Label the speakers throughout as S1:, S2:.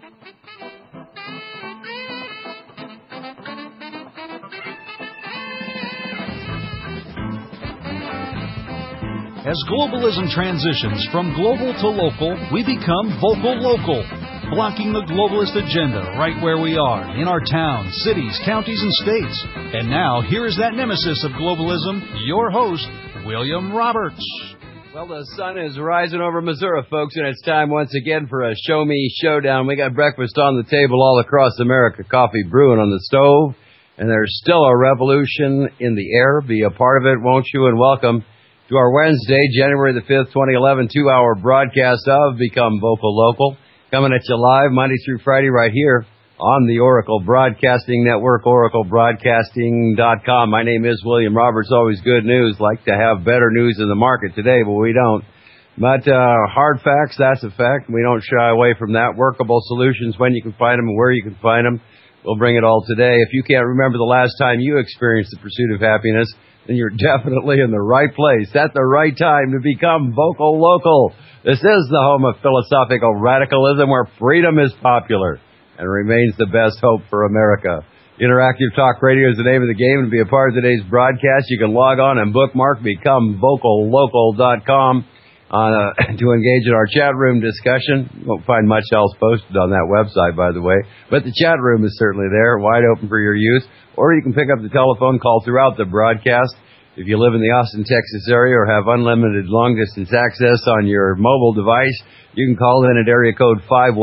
S1: As globalism transitions from global to local, we become vocal local, blocking the globalist agenda right where we are, in our towns, cities, counties, and states. And now, here is that nemesis of globalism, your host, William Roberts.
S2: Well, the sun is rising over Missouri, folks, and it's time once again for a Show Me Showdown. We got breakfast on the table all across America, coffee brewing on the stove, and there's still a revolution in the air. Be a part of it, won't you? And welcome to our Wednesday, January the 5th, 2011, 2-hour broadcast of Become Vocal Local. Coming at you live Monday through Friday right here on the Oracle Broadcasting Network, oraclebroadcasting.com. My name is William Roberts. Always good news. Like to have better news in the market today, but we don't. But hard facts, that's a fact. We don't shy away from that. Workable solutions, when you can find them and where you can find them. We'll bring it all today. If you can't remember the last time you experienced the pursuit of happiness, then you're definitely in the right place at the right time to become vocal local. This is the home of philosophical radicalism where freedom is popular and remains the best hope for America. Interactive Talk Radio is the name of the game. And to be a part of today's broadcast, you can log on and bookmark becomevocallocal.com to engage in our chat room discussion. You won't find much else posted on that website, by the way. But the chat room is certainly there, wide open for your use. Or you can pick up the telephone call throughout the broadcast. If you live in the Austin, Texas area or have unlimited long-distance access on your mobile device, you can call in at area code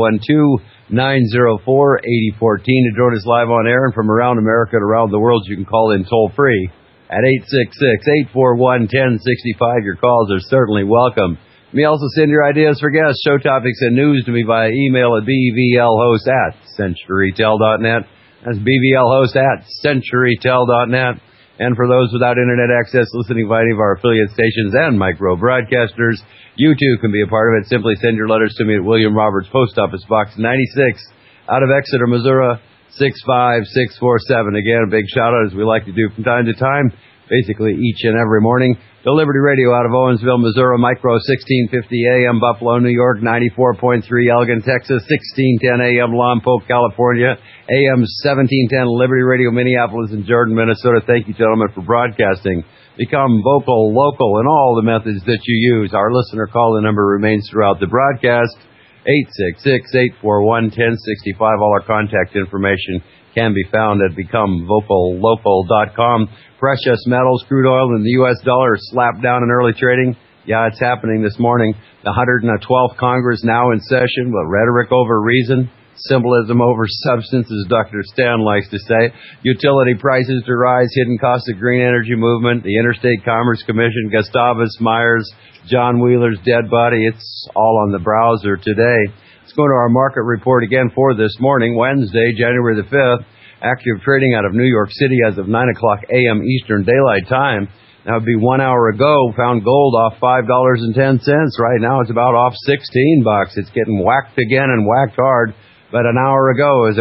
S2: 512-904-8014 to join us live on air. And from around America and around the world, you can call in toll-free at 866-841-1065. Your calls are certainly welcome. You may also send your ideas for guests, show topics, and news to me via email at bvlhost@centurytel.net. That's bvlhost@centurytel.net. And for those without internet access listening via any of our affiliate stations and micro broadcasters, you too can be a part of it. Simply send your letters to me at William Roberts, Post Office Box 96, out of Exeter, Missouri, 65647. Again, a big shout out, as we like to do from time to time, basically each and every morning, to Liberty Radio out of Owensville, Missouri, micro 1650 AM, Buffalo, New York, 94.3 Elgin, Texas, 1610 AM, Lompoc, California, AM 1710 Liberty Radio, Minneapolis, and Jordan, Minnesota. Thank you, gentlemen, for broadcasting. Become vocal, local, in all the methods that you use. Our listener call-in number remains throughout the broadcast, 866-841-1065. All our contact information can be found at becomevocallocal.com. Precious metals, crude oil, and the U.S. dollar are slapped down in early trading. Yeah, it's happening this morning. The 112th Congress now in session, but rhetoric over reason, symbolism over substance, as Dr. Stan likes to say. Utility prices to rise, hidden costs of green energy movement, the Interstate Commerce Commission, Gustavus Myers, John Wheeler's dead body. It's all on the browser today. Let's go to our market report again for this morning, Wednesday, January the 5th. Active trading out of New York City as of 9 o'clock a.m. Eastern Daylight Time. That would be 1 hour ago. Found gold off $5.10. Right now it's about off $16. It's getting whacked again and whacked hard. But an hour ago is at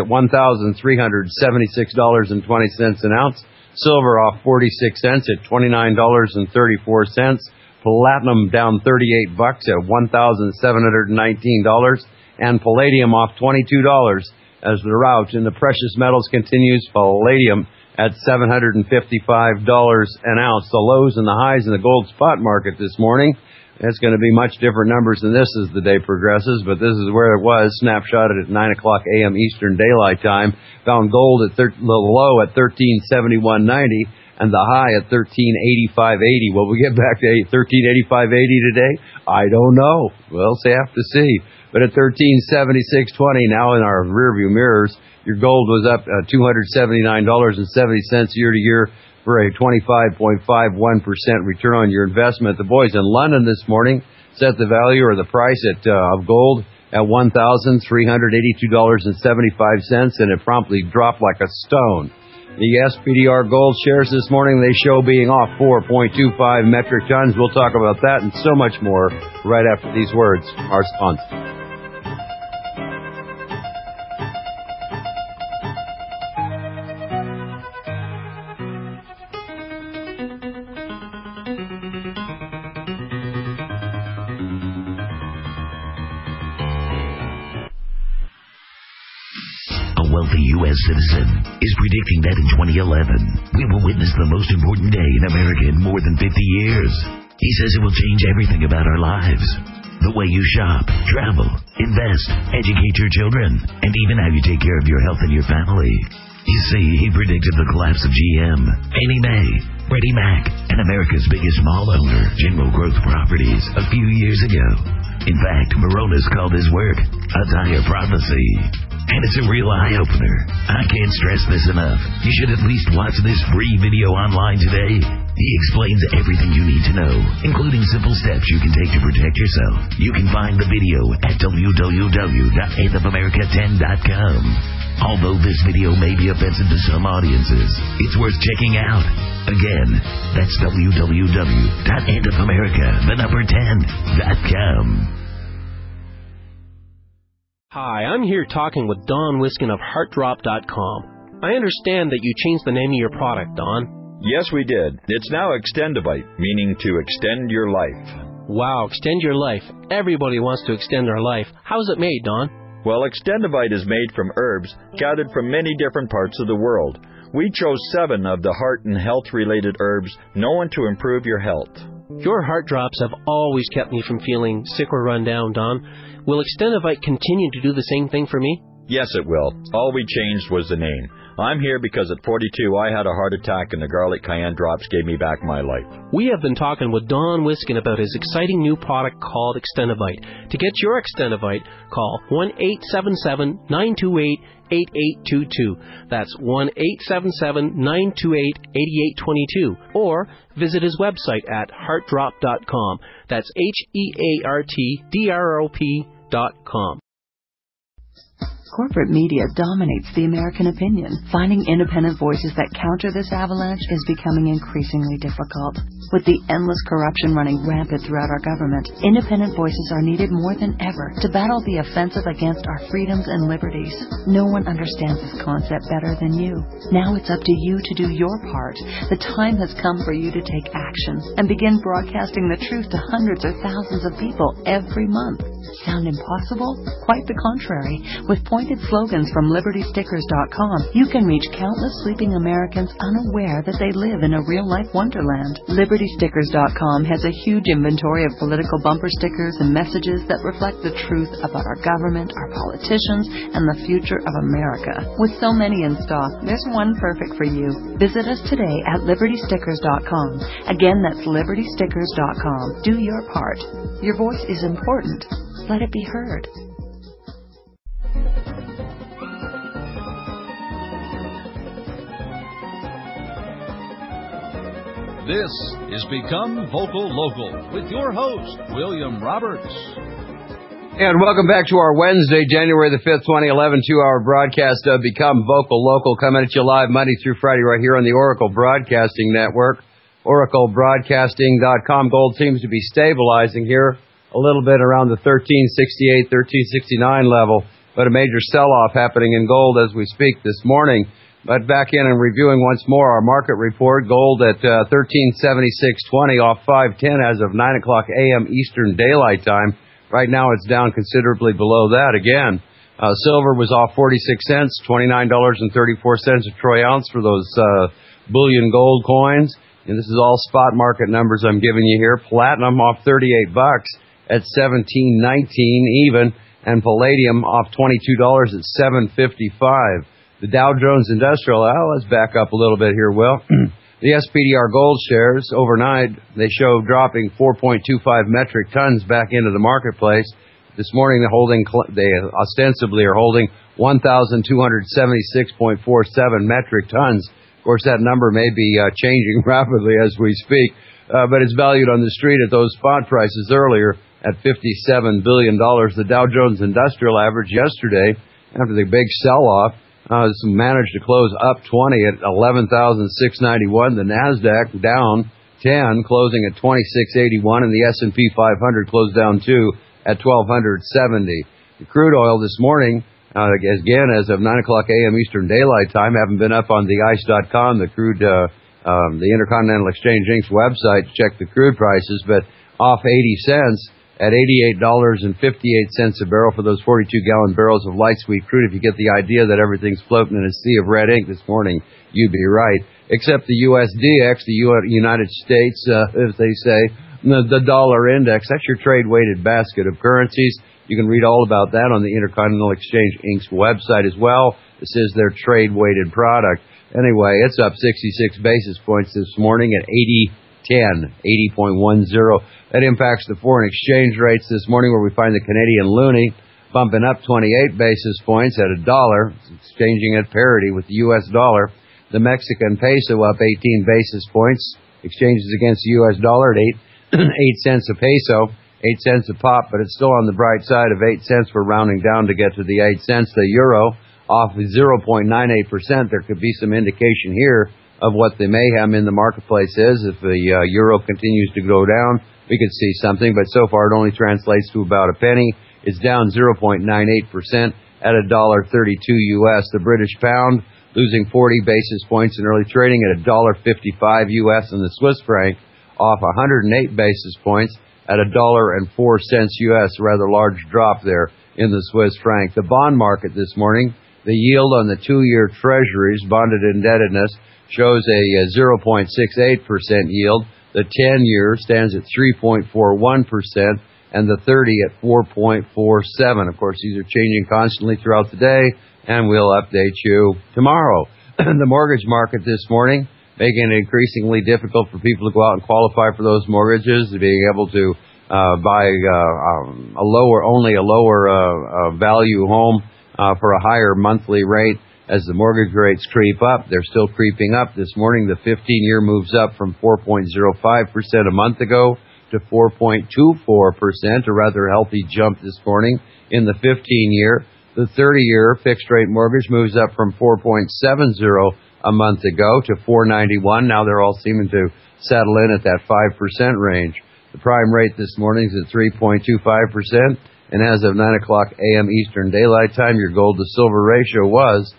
S2: $1,376.20 an ounce. Silver off 46 cents at $29.34. Platinum down $38 at $1,719. And palladium off $22 as the rout in the precious metals continues. Palladium at $755 an ounce. The lows and the highs in the gold spot market this morning. It's going to be much different numbers than this as the day progresses, but this is where it was, snapshotted at 9 o'clock a.m. Eastern Daylight Time. Found gold at the low at $1371.90 and the high at $1385.80. Will we get back to $1385.80 today? I don't know. We'll have to see. But at $1376.20 now in our rearview mirrors, your gold was up $279.70 year to year for a 25.51% return on your investment. The boys in London this morning set the value or the price of gold at $1,382.75, and it promptly dropped like a stone. The SPDR gold shares this morning, they show being off 4.25 metric tons. We'll talk about that and so much more right after these words. Our sponsor.
S3: wealthy U.S. citizen, is predicting that in 2011, we will witness the most important day in America in more than 50 years. He says it will change everything about our lives. The way you shop, travel, invest, educate your children, and even how you take care of your health and your family. You see, he predicted the collapse of GM, Annie Mae, Freddie Mac, and America's biggest mall owner, General Growth Properties, a few years ago. In fact, Moronis called his work a dire prophecy. And it's a real eye-opener. I can't stress this enough. You should at least watch this free video online today. He explains everything you need to know, including simple steps you can take to protect yourself. You can find the video at www.endofamerica10.com. Although this video may be offensive to some audiences, it's worth checking out. Again, that's www.endofamerica10.com.
S4: Hi, I'm here talking with Don Wiskin of HeartDrop.com. I understand that you changed the name of your product, Don.
S5: Yes, we did. It's now Extendivite, meaning to extend your life.
S4: Wow, extend your life. Everybody wants to extend their life. How's it made, Don?
S5: Well, Extendivite is made from herbs gathered from many different parts of the world. We chose 7 of the heart and health-related herbs known to improve your health.
S4: Your heart drops have always kept me from feeling sick or run down, Don. Will Extendivite continue to do the same thing for me?
S5: Yes, it will. All we changed was the name. I'm here because at 42 I had a heart attack and the garlic cayenne drops gave me back my life.
S4: We have been talking with Don Wiskin about his exciting new product called Extendivite. To get your Extendivite, call 1-877-928-8822. That's 1-877-928-8822. Or visit his website at heartdrop.com. That's HeartDrop.com.
S6: Corporate media dominates the American opinion. Finding independent voices that counter this avalanche is becoming increasingly difficult. With the endless corruption running rampant throughout our government, independent voices are needed more than ever to battle the offensive against our freedoms and liberties. No one understands this concept better than you. Now it's up to you to do your part. The time has come for you to take action and begin broadcasting the truth to hundreds or thousands of people every month. Sound impossible? Quite the contrary. With pointed slogans from LibertyStickers.com, you can reach countless sleeping Americans unaware that they live in a real-life wonderland. LibertyStickers.com has a huge inventory of political bumper stickers and messages that reflect the truth about our government, our politicians, and the future of America. With so many in stock, there's one perfect for you. Visit us today at LibertyStickers.com. Again, that's LibertyStickers.com. Do your part. Your voice is important. Let it be heard.
S1: This is Become Vocal Local with your host, William Roberts.
S2: And welcome back to our Wednesday, January the 5th, 2011, 2-hour broadcast of Become Vocal Local, coming at you live Monday through Friday right here on the Oracle Broadcasting Network, oraclebroadcasting.com. Gold seems to be stabilizing here a little bit around the 1368, 1369 level, but a major sell-off happening in gold as we speak this morning. But back in and reviewing once more our market report, gold at 1376.20 off 510 as of 9 o'clock a.m. Eastern Daylight Time. Right now it's down considerably below that again. Silver was off 46 cents, $29.34 a troy ounce for those bullion gold coins. And this is all spot market numbers I'm giving you here. Platinum off $38 at $17.19 even, and palladium off $22 at $7.55. The Dow Jones Industrial, let's back up a little bit here, Will. The SPDR gold shares overnight, they show dropping 4.25 metric tons back into the marketplace. This morning they ostensibly are holding 1,276.47 metric tons. Of course, that number may be changing rapidly as we speak, but it's valued on the street at those spot prices earlier at $57 billion. The Dow Jones Industrial average yesterday, after the big sell-off, managed to close up 20 at 11,691. The NASDAQ down 10, closing at 2681, and the S&P 500 closed down 2 at 1,270. The crude oil this morning, again, as of 9 o'clock a.m. Eastern Daylight Time, haven't been up on the ICE.com, the Intercontinental Exchange Inc.'s website to check the crude prices, but off 80 cents at $88.58 a barrel for those 42-gallon barrels of light sweet crude. If you get the idea that everything's floating in a sea of red ink this morning, you'd be right. Except the USDX, the United States, as they say, the dollar index. That's your trade-weighted basket of currencies. You can read all about that on the Intercontinental Exchange Inc.'s website as well. This is their trade-weighted product. Anyway, it's up 66 basis points this morning at 80.10. That impacts the foreign exchange rates this morning, where we find the Canadian loonie bumping up 28 basis points at $1, exchanging at parity with the U.S. dollar. The Mexican peso up 18 basis points, exchanges against the U.S. dollar at 8 cents a peso, 8 cents a pop, but it's still on the bright side of 8 cents. We're rounding down to get to the 8 cents. The euro off 0.98%. There could be some indication here of what the mayhem in the marketplace is. If the euro continues to go down, we could see something, but so far it only translates to about a penny. It's down 0.98% at $1.32 U.S. The British pound losing 40 basis points in early trading at $1.55 U.S. and the Swiss franc off 108 basis points at $1.04 U.S. A rather large drop there in the Swiss franc. The bond market this morning, the yield on the 2-year treasuries, bonded indebtedness, shows a 0.68% yield. The 10-year stands at 3.41%, and the 30 at 4.47. Of course, these are changing constantly throughout the day, and we'll update you tomorrow. The mortgage market this morning, making it increasingly difficult for people to go out and qualify for those mortgages, being able to buy a lower value home for a higher monthly rate. As the mortgage rates creep up, they're still creeping up. This morning, the 15-year moves up from 4.05% a month ago to 4.24%, a rather healthy jump this morning in the 15-year. The 30-year fixed-rate mortgage moves up from 4.70 a month ago to 4.91. Now they're all seeming to settle in at that 5% range. The prime rate this morning is at 3.25%, and as of 9 o'clock a.m. Eastern Daylight Time, your gold-to-silver ratio was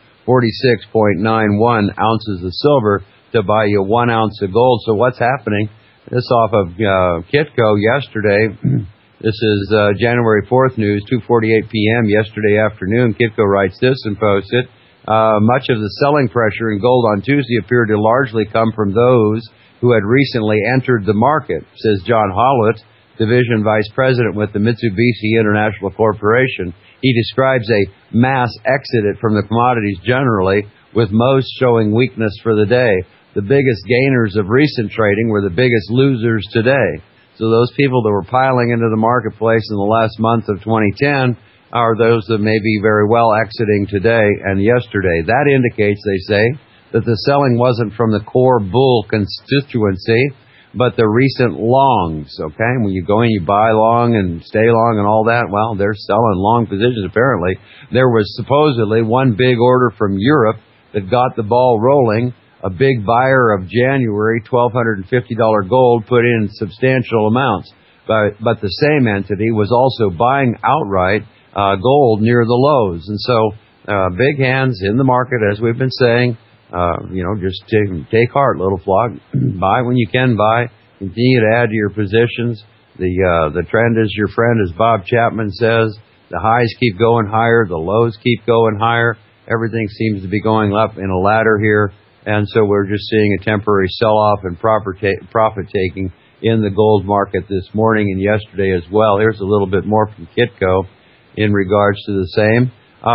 S2: 46.91 ounces of silver to buy you 1 ounce of gold. So what's happening? This off of Kitco yesterday. This is January 4th news, 2:48 p.m. yesterday afternoon. Kitco writes this and posts it. Much of the selling pressure in gold on Tuesday appeared to largely come from those who had recently entered the market, says John Hollett, Division Vice President with the Mitsubishi International Corporation. He describes a mass exit from the commodities generally, with most showing weakness for the day. The biggest gainers of recent trading were the biggest losers today. So those people that were piling into the marketplace in the last month of 2010 are those that may be very well exiting today and yesterday. That indicates, they say, that the selling wasn't from the core bull constituency, but the recent longs, okay? When you go in, you buy long and stay long and all that, well, they're selling long positions apparently. There was supposedly one big order from Europe that got the ball rolling. A big buyer of January, $1,250 gold, put in substantial amounts. But the same entity was also buying outright gold near the lows. And so big hands in the market, as we've been saying. Just take heart, little flock. Buy when you can buy. Continue to add to your positions. The trend is your friend, as Bob Chapman says. The highs keep going higher. The lows keep going higher. Everything seems to be going up in a ladder here. And so we're just seeing a temporary sell-off and profit-taking in the gold market this morning and yesterday as well. Here's a little bit more from Kitco in regards to the same.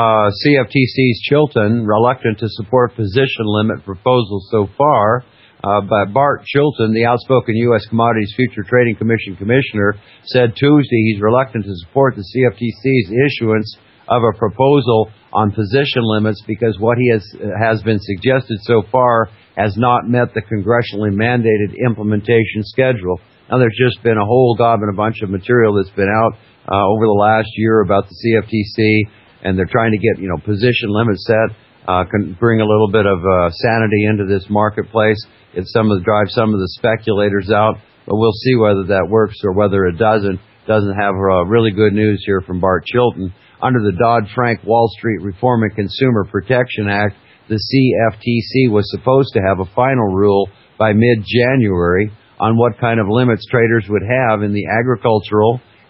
S2: CFTC's Chilton reluctant to support position limit proposals so far. But Bart Chilton, the outspoken U.S. Commodities Future Trading Commission commissioner, said Tuesday he's reluctant to support the CFTC's issuance of a proposal on position limits because what he has been suggested so far has not met the congressionally mandated implementation schedule. Now, there's just been a whole gob and a bunch of material that's been out over the last year about the CFTC, and they're trying to get, position limits set, can bring a little bit of sanity into this marketplace. Drive some of the speculators out, but we'll see whether that works or whether it doesn't. Doesn't have really good news here from Bart Chilton. Under the Dodd-Frank Wall Street Reform and Consumer Protection Act, the CFTC was supposed to have a final rule by mid-January on what kind of limits traders would have in the agricultural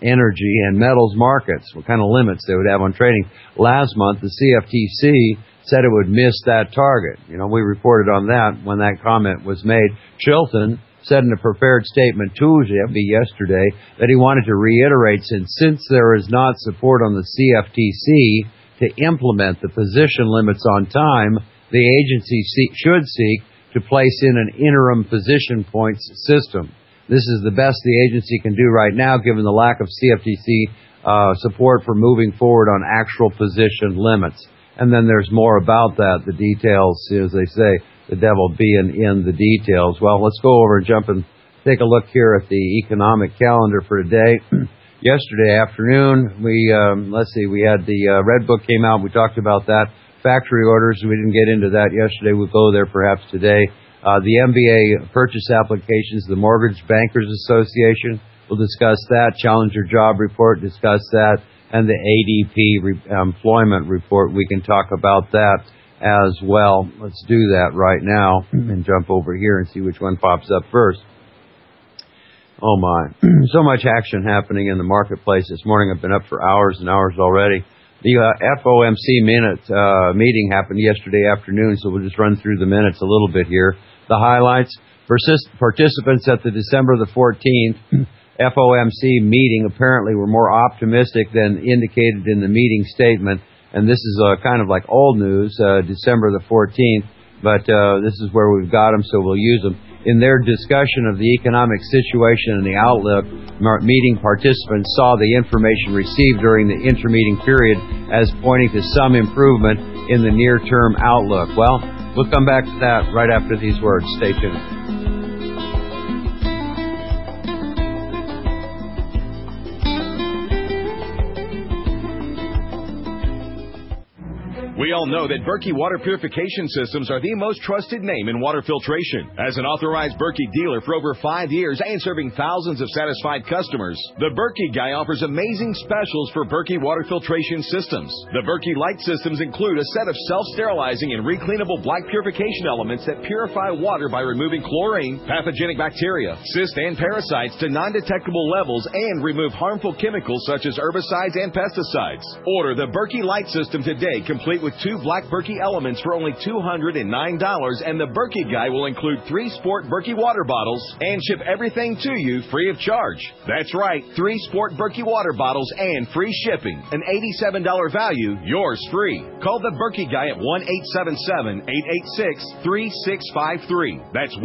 S2: energy and metals markets, what kind of limits they would have on trading. Last month, the CFTC said it would miss that target. We reported on that when that comment was made. Chilton said in a prepared statement Tuesday, that'd be yesterday, that he wanted to reiterate since there is not support on the CFTC to implement the position limits on time, the agency should seek to place in an interim position points system. This is the best the agency can do right now, given the lack of CFTC support for moving forward on actual position limits. And then there's more about that. The details, as they say, the devil being in the details. Well, let's go over and jump and take a look here at the economic calendar for today. Yesterday afternoon, we had the Red Book came out. We talked about that. Factory orders, we didn't get into that yesterday. We'll go there perhaps today. The MBA purchase applications, the Mortgage Bankers Association, we'll discuss that. Challenger Job Report, discuss that. And the ADP employment report, we can talk about that as well. Let's do that right now and jump over here and see which one pops up first. Oh my, so much action happening in the marketplace this morning. I've been up for hours and hours already. The FOMC meeting happened yesterday afternoon, so we'll just run through the minutes a little bit here. The highlights, participants at the December the 14th FOMC meeting apparently were more optimistic than indicated in the meeting statement, and this is kind of like old news, December the 14th, but this is where we've got them, so we'll use them. In their discussion of the economic situation and the outlook, meeting participants saw the information received during the intermeeting period as pointing to some improvement in the near-term outlook. Well, we'll come back to that right after these words. Stay tuned.
S7: We all know that Berkey Water Purification Systems are the most trusted name in water filtration. As an authorized Berkey dealer for over 5 years and serving thousands of satisfied customers, the Berkey Guy offers amazing specials for Berkey Water Filtration Systems. The Berkey Light Systems include a set of self-sterilizing and recleanable black purification elements that purify water by removing chlorine, pathogenic bacteria, cysts, and parasites to non-detectable levels and remove harmful chemicals such as herbicides and pesticides. Order the Berkey Light System today, complete with 2 black Berkey elements for only $209, and the Berkey Guy will include 3 Sport Berkey water bottles and ship everything to you free of charge. That's right, 3 Sport Berkey water bottles and free shipping. An $87 value, yours free. Call the Berkey Guy at 1-877-886-3653. That's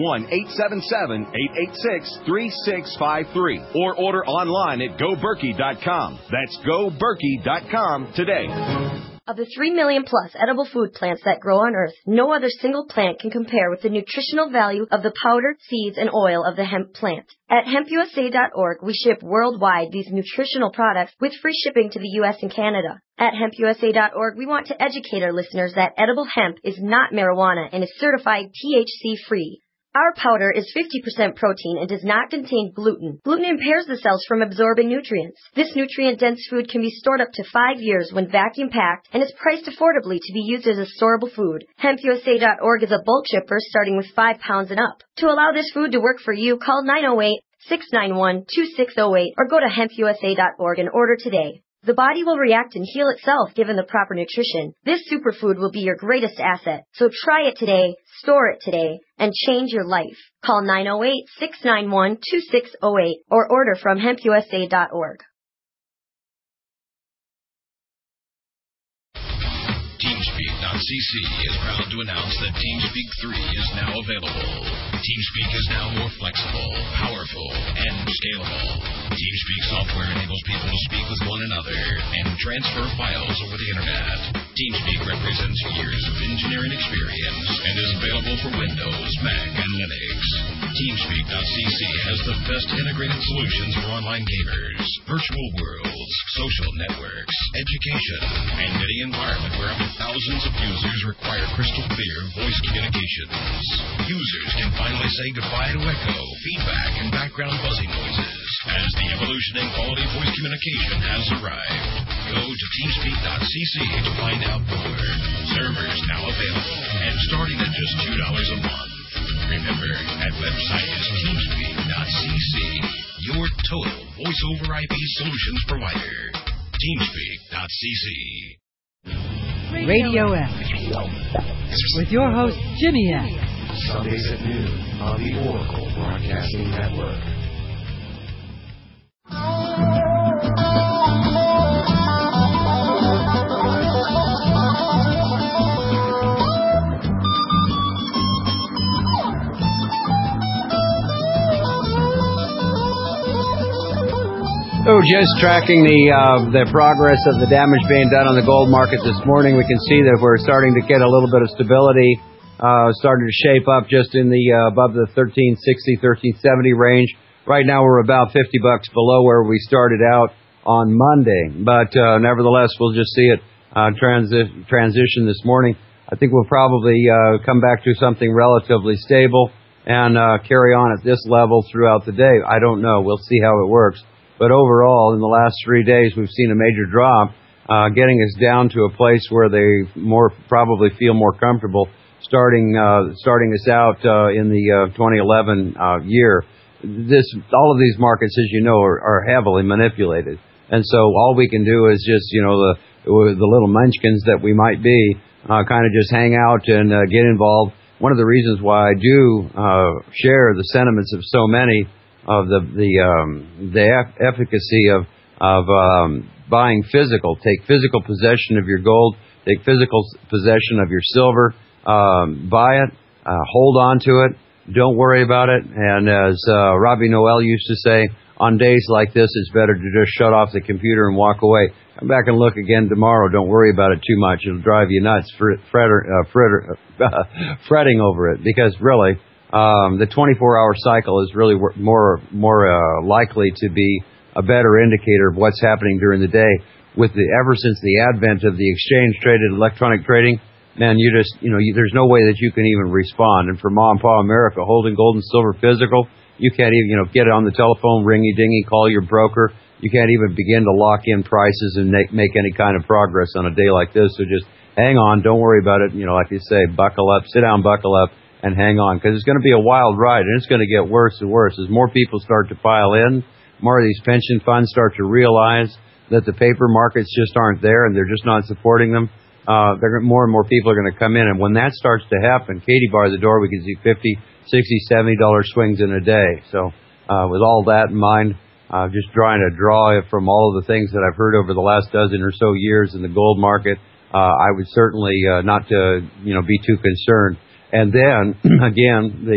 S7: 1-877-886-3653. Or order online at GoBerkey.com. That's GoBerkey.com today.
S8: Of the 3 million plus edible food plants that grow on Earth, no other single plant can compare with the nutritional value of the powder, seeds, and oil of the hemp plant. At hempusa.org, we ship worldwide these nutritional products with free shipping to the U.S. and Canada. At hempusa.org, we want to educate our listeners that edible hemp is not marijuana and is certified THC-free. Our powder is 50% protein and does not contain gluten. Gluten impairs the cells from absorbing nutrients. This nutrient-dense food can be stored up to 5 years when vacuum-packed and is priced affordably to be used as a storable food. HempUSA.org is a bulk shipper starting with 5 pounds and up. To allow this food to work for you, call 908-691-2608 or go to HempUSA.org and order today. The body will react and heal itself given the proper nutrition. This superfood will be your greatest asset. So try it today, store it today, and change your life. Call 908-691-2608 or order from hempusa.org.
S9: TeamSpeak.cc is proud to announce that TeamSpeak 3 is now available. TeamSpeak is now more flexible, powerful, and scalable. TeamSpeak software enables people to speak with one another and transfer files over the internet. TeamSpeak represents years of engineering experience and is available for Windows, Mac, and Linux. TeamSpeak.cc has the best integrated solutions for online gamers, virtual worlds, social networks, education, and any environment where up to thousands of users require crystal clear voice communications. Users can finally say goodbye to echo, feedback, and background buzzing noises as the evolution in quality voice communication has arrived. Go to TeamSpeak.cc to find out more. Servers now available and starting at just $2 a month. Remember, that website is TeamSpeak.cc. your total voice-over IP solutions provider. Teamspeak.cc.
S10: Radio X. With your host, Jimmy X.
S11: Sundays at noon on the Oracle Broadcasting Network.
S2: So just tracking the progress of the damage being done on the gold market this morning, we can see that we're starting to get a little bit of stability, starting to shape up just in the above the 1360, 1370 range. Right now we're about $50 below where we started out on Monday, but nevertheless we'll just see it transition this morning. I think we'll probably come back to something relatively stable and carry on at this level throughout the day. I don't know. We'll see how it works. But overall, in the last 3 days, we've seen a major drop, getting us down to a place where they probably feel more comfortable starting us out in the 2011 year. All of these markets, as you know, are heavily manipulated, and so all we can do is just, the little munchkins that we might be, kind of just hang out and get involved. One of the reasons why I do share the sentiments of so many of the efficacy of buying physical. Take physical possession of your gold. Take physical possession of your silver. Buy it. Hold on to it. Don't worry about it. And as Robbie Noel used to say, on days like this, it's better to just shut off the computer and walk away. Come back and look again tomorrow. Don't worry about it too much. It'll drive you nuts fretting over it, because really, the 24-hour cycle is really more likely to be a better indicator of what's happening during the day. Ever since the advent of the exchange-traded electronic trading, man, there's no way that you can even respond. And for Ma and Pa America, holding gold and silver physical, you can't even, get on the telephone, ringy-dingy, call your broker. You can't even begin to lock in prices and make any kind of progress on a day like this. So just hang on, don't worry about it. Like you say, buckle up, sit down, buckle up, and hang on, because it's going to be a wild ride, and it's going to get worse and worse. As more people start to pile in, more of these pension funds start to realize that the paper markets just aren't there, and they're just not supporting them. More and more people are going to come in, and when that starts to happen, Katie bar the door, we can see $50, $60, $70 swings in a day. So with all that in mind, just trying to draw from all of the things that I've heard over the last dozen or so years in the gold market, I would certainly not to be too concerned. And then, again,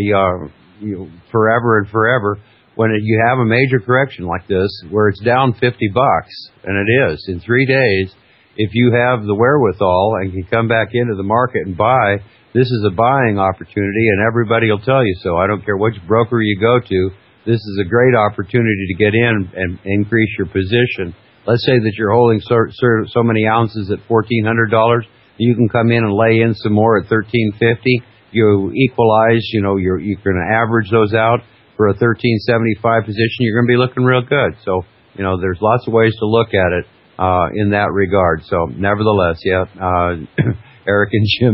S2: forever and forever, when you have a major correction like this, where it's down $50, and it is, in 3 days, if you have the wherewithal and can come back into the market and buy, this is a buying opportunity, and everybody will tell you so. I don't care which broker you go to, this is a great opportunity to get in and increase your position. Let's say that you're holding so many ounces at $1,400, you can come in and lay in some more at $1,350. You equalize, you're going to average those out for a 1375 position. You're going to be looking real good. So, there's lots of ways to look at it in that regard. So, nevertheless, Eric and Jim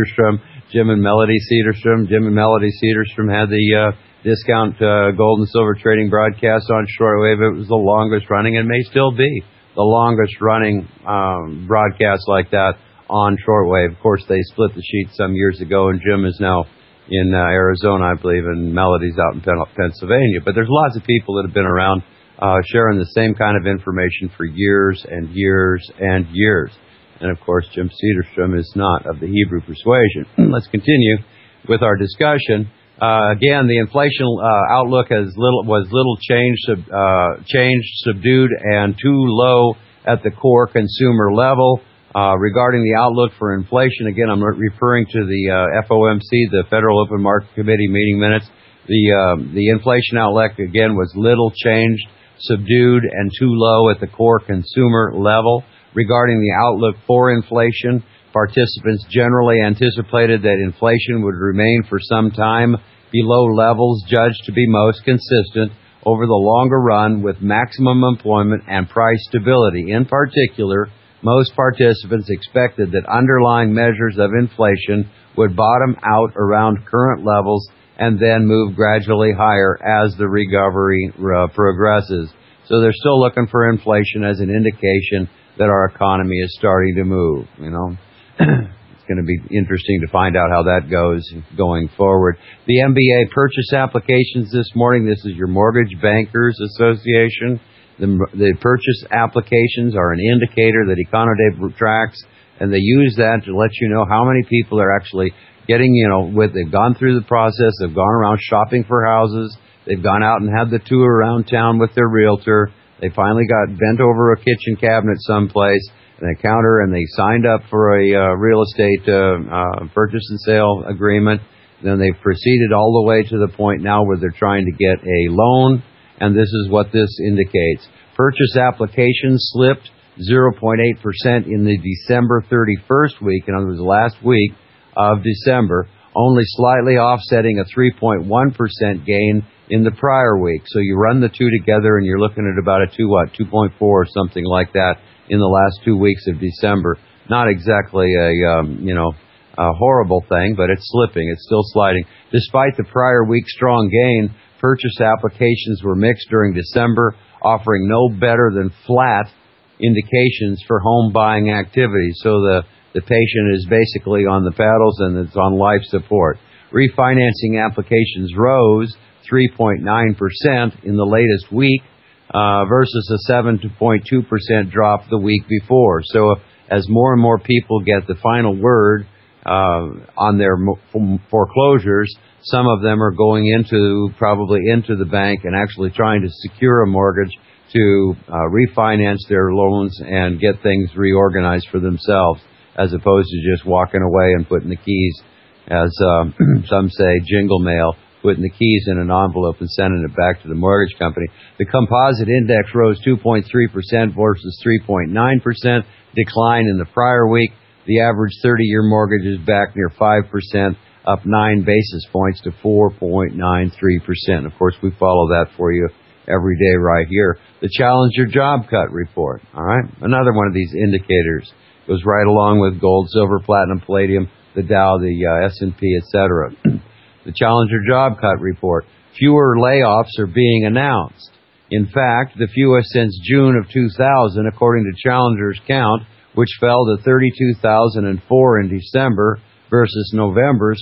S2: and Melody Cedarstrom. Jim and Melody Cedarstrom had the discount gold and silver trading broadcast on shortwave. It was the longest running and may still be the longest running broadcast like that on shortwave. Of course, they split the sheet some years ago, and Jim is now in Arizona, I believe, and Melody's out in Pennsylvania. But there's lots of people that have been around sharing the same kind of information for years and years and years. And, of course, Jim Cedarstrom is not of the Hebrew persuasion. Let's continue with our discussion. Again, the inflation outlook was little changed, subdued, and too low at the core consumer level. Regarding the outlook for inflation, again, I'm referring to the FOMC, the Federal Open Market Committee meeting minutes. The inflation outlook, again, was little changed, subdued, and too low at the core consumer level. Regarding the outlook for inflation, participants generally anticipated that inflation would remain for some time below levels judged to be most consistent over the longer run with maximum employment and price stability. In particular, most participants expected that underlying measures of inflation would bottom out around current levels and then move gradually higher as the recovery progresses. So they're still looking for inflation as an indication that our economy is starting to move, you know. It's going to be interesting to find out how that goes going forward. The MBA purchase applications this morning, this is your Mortgage Bankers Association. The purchase applications are an indicator that Econoday tracks, and they use that to let you know how many people are actually getting, you know, they've gone through the process, they've gone around shopping for houses, they've gone out and had the tour around town with their realtor, they finally got bent over a kitchen cabinet someplace, and they counter and they signed up for a real estate purchase and sale agreement. Then they've proceeded all the way to the point now where they're trying to get a loan, and this is what this indicates. Purchase applications slipped 0.8% in the December 31st week, in other words, last week of December, only slightly offsetting a 3.1% gain in the prior week. So you run the two together and you're looking at about a 2.4 or something like that in the last 2 weeks of December. Not exactly a horrible thing, but it's slipping. It's still sliding. Despite the prior week's strong gain, purchase applications were mixed during December, offering no better than flat indications for home buying activity. So the patient is basically on the paddles and it's on life support. Refinancing applications rose 3.9% in the latest week versus a 7.2% drop the week before. So as more and more people get the final word on their foreclosures, some of them are going probably into the bank and actually trying to secure a mortgage to refinance their loans and get things reorganized for themselves, as opposed to just walking away and putting the keys, as some say, jingle mail, putting the keys in an envelope and sending it back to the mortgage company. The composite index rose 2.3% versus 3.9% decline in the prior week. The average 30-year mortgage is back near 5%, up 9 basis points to 4.93%. Of course, we follow that for you every day right here. The Challenger Job Cut Report, all right? Another one of these indicators goes right along with gold, silver, platinum, palladium, the Dow, the S&P, etc. The Challenger Job Cut Report. Fewer layoffs are being announced. In fact, the fewest since June of 2000, according to Challenger's count, which fell to 32,004 in December versus November's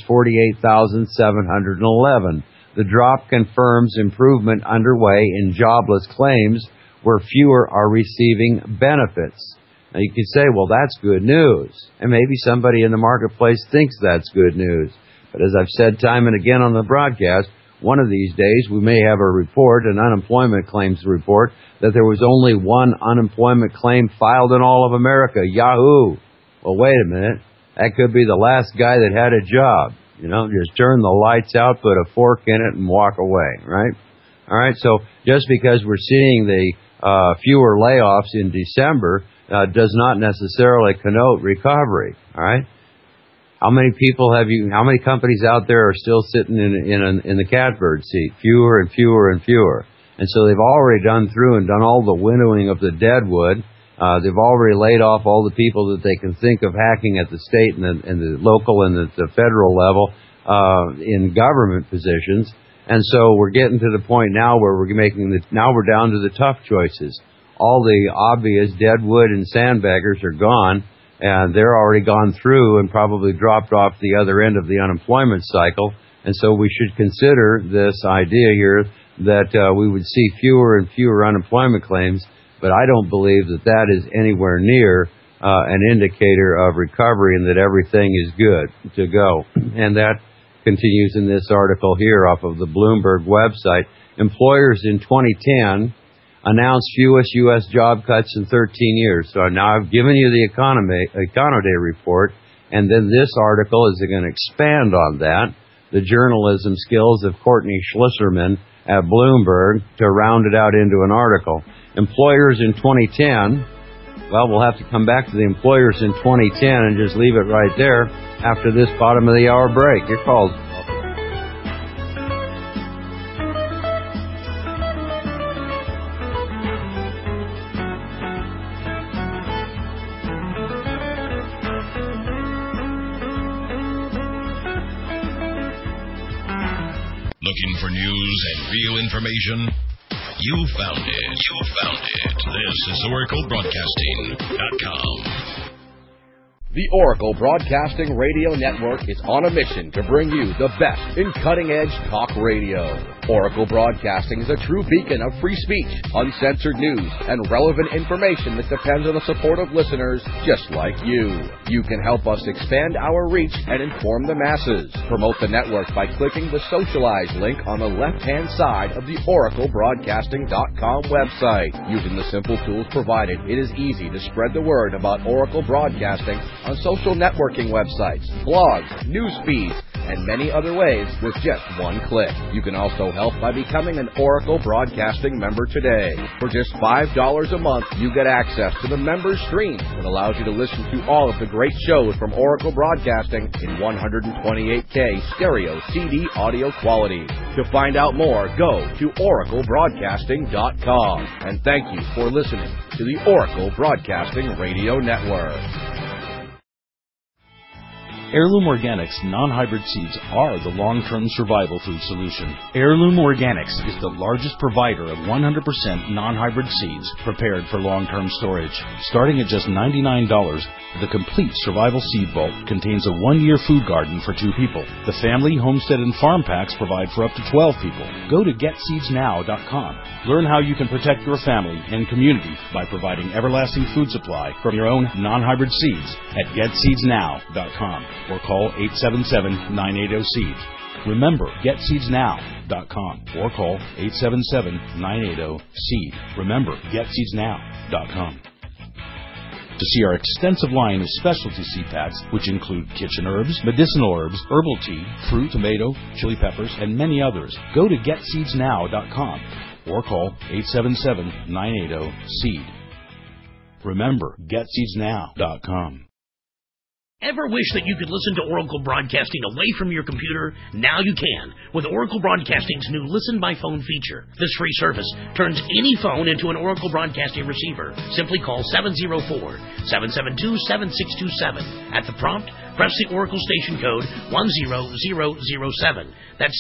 S2: 48,711. The drop confirms improvement underway in jobless claims where fewer are receiving benefits. Now you could say, well, that's good news. And maybe somebody in the marketplace thinks that's good news. But as I've said time and again on the broadcast, one of these days we may have a report, an unemployment claims report, that there was only one unemployment claim filed in all of America. Yahoo! Well, wait a minute. That could be the last guy that had a job. You know, just turn the lights out, put a fork in it, and walk away, right? All right, so just because we're seeing the fewer layoffs in December does not necessarily connote recovery, all right? How many companies out there are still sitting in the catbird seat? Fewer and fewer and fewer. And so they've already done all the winnowing of the dead wood. They've already laid off all the people that they can think of hacking at the state and the local and the federal level in government positions. And so we're getting to the point now where we're down to the tough choices. All the obvious dead wood and sandbaggers are gone, and they're already gone through and probably dropped off the other end of the unemployment cycle. And so we should consider this idea here that we would see fewer and fewer unemployment claims. But I don't believe that is anywhere near an indicator of recovery and that everything is good to go. And that continues in this article here off of the Bloomberg website. Employers in 2010 announced fewest U.S. job cuts in 13 years. So now I've given you the Econoday report, and then this article is going to expand on that. The journalism skills of Courtney Schlisserman at Bloomberg to round it out into an article. Employers in 2010, well, we'll have to come back to the employers in 2010 and just leave it right there after this bottom of the hour break. Your call's
S9: Looking for news and real information? You found it. You found it. This is OracleBroadcasting.com.
S12: The Oracle Broadcasting Radio Network is on a mission to bring you the best in cutting-edge talk radio. Oracle Broadcasting is a true beacon of free speech, uncensored news, and relevant information that depends on the support of listeners just like you. You can help us expand our reach and inform the masses. Promote the network by clicking the Socialize link on the left-hand side of the OracleBroadcasting.com website. Using the simple tools provided, it is easy to spread the word about Oracle Broadcasting on social networking websites, blogs, news feeds, and many other ways with just one click. You can also help by becoming an Oracle Broadcasting member today. For just $5 a month, you get access to the member stream that allows you to listen to all of the great shows from Oracle Broadcasting in 128K stereo CD audio quality. To find out more, go to OracleBroadcasting.com. And thank you for listening to the Oracle Broadcasting Radio Network.
S13: Heirloom Organics non-hybrid seeds are the long-term survival food solution. Heirloom Organics is the largest provider of 100% non-hybrid seeds prepared for long-term storage. Starting at just $99, the complete survival seed vault contains a 1-year food garden for 2 people. The family, homestead, and farm packs provide for up to 12 people. Go to GetSeedsNow.com. Learn how you can protect your family and community by providing everlasting food supply from your own non-hybrid seeds at GetSeedsNow.com. Or call 877-980-SEED. Remember, GetSeedsNow.com or call 877-980-SEED. Remember, GetSeedsNow.com. To see our extensive line of specialty seed packs, which include kitchen herbs, medicinal herbs, herbal tea, fruit, tomato, chili peppers, and many others, go to GetSeedsNow.com or call 877-980-SEED. Remember, GetSeedsNow.com.
S14: Ever wish that you could listen to Oracle Broadcasting away from your computer? Now you can with Oracle Broadcasting's new Listen by Phone feature. This free service turns any phone into an Oracle Broadcasting receiver. Simply call 704-772-7627. At the prompt, press the Oracle station code 10007. That's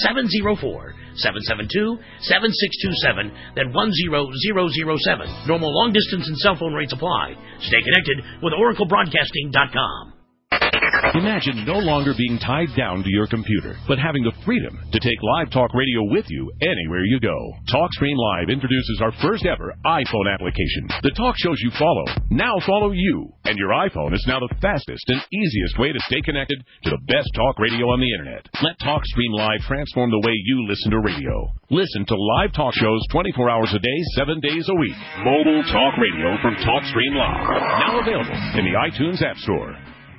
S14: 704-772-7627, then 10007. Normal long distance and cell phone rates apply. Stay connected with OracleBroadcasting.com.
S15: Imagine no longer being tied down to your computer, but having the freedom to take Live Talk Radio with you anywhere you go. TalkStream Live introduces our first ever iPhone application. The talk shows you follow now follow you, and your iPhone is now the fastest and easiest way to stay connected to the best talk radio on the internet. Let TalkStream Live transform the way you listen to radio. Listen to live talk shows 24 hours a day, 7 days a week. Mobile talk radio from TalkStream Live. Now available in the iTunes App Store.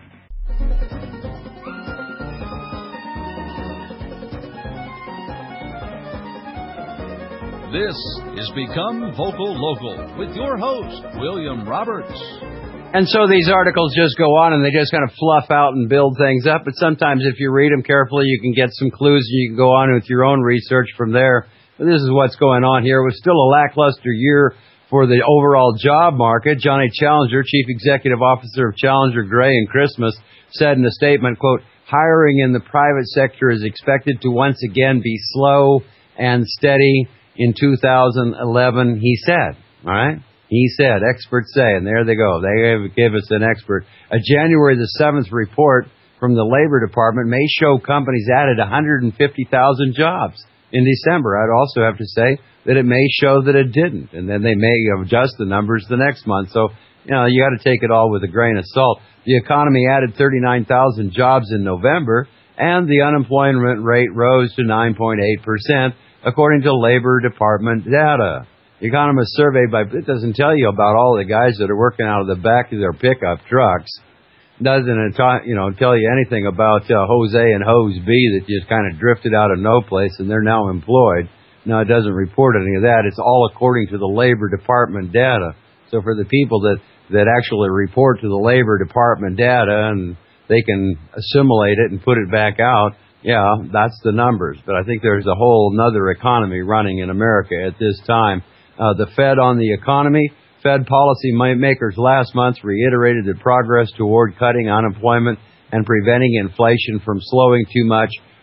S1: This is Become Vocal Local with your host, William Roberts.
S2: And so these articles just go on and they just kind of fluff out and build things up. But sometimes if you read them carefully, you can get some clues and you can go on with your own research from there. But this is what's going on here. It was still a lackluster year for the overall job market. Johnny Challenger, Chief Executive Officer of Challenger, Gray & Christmas, said in a statement, quote, hiring in the private sector is expected to once again be slow and steady in 2011, he said. All right? He said, experts say, and there they go. They gave us an expert. A January the 7th report from the Labor Department may show companies added 150,000 jobs in December. I'd also have to say that it may show that it didn't, and then they may adjust the numbers the next month. So, you got to take it all with a grain of salt. The economy added 39,000 jobs in November, and the unemployment rate rose to 9.8%, according to Labor Department data. The economist surveyed it doesn't tell you about all the guys that are working out of the back of their pickup trucks. Doesn't tell you anything about Jose and Hose B that just kind of drifted out of no place and they're now employed. No, it doesn't report any of that. It's all according to the Labor Department data. So for the people that actually report to the Labor Department data and they can assimilate it and put it back out, yeah, that's the numbers. But I think there's a whole nother economy running in America at this time. The Fed on the economy. Fed policy makers last month reiterated that progress toward cutting unemployment and preventing inflation from slowing too much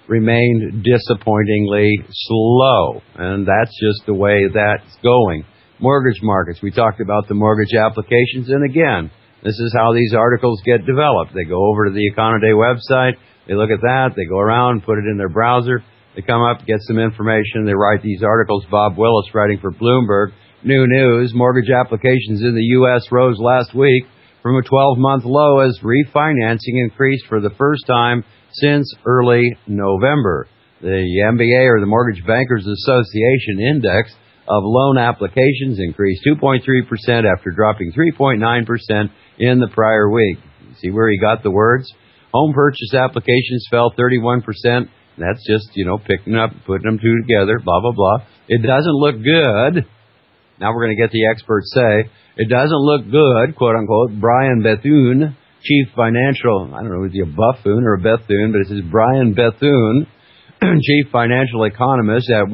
S2: remained disappointingly slow, and that's just the way that's going. Mortgage markets. We talked about the mortgage applications, and again, this is how these articles get developed. They go over to the Econoday website, they look at that, they go around, put it in their browser, they come up, get some information, they write these articles. Bob Willis writing for Bloomberg. New news, mortgage applications in the U.S. rose last week from a 12-month low as refinancing increased for the first time since early November. The MBA, or the Mortgage Bankers Association Index of loan applications, increased 2.3% after dropping 3.9% in the prior week. See where he got the words? Home purchase applications fell 31%. That's just, picking up, putting them two together, blah, blah, blah. It doesn't look good. Now we're going to get the experts say, it doesn't look good, quote unquote. Brian Bethune, chief financial, I don't know, is he a buffoon or a Bethune, but it says Brian Bethune, chief financial economist at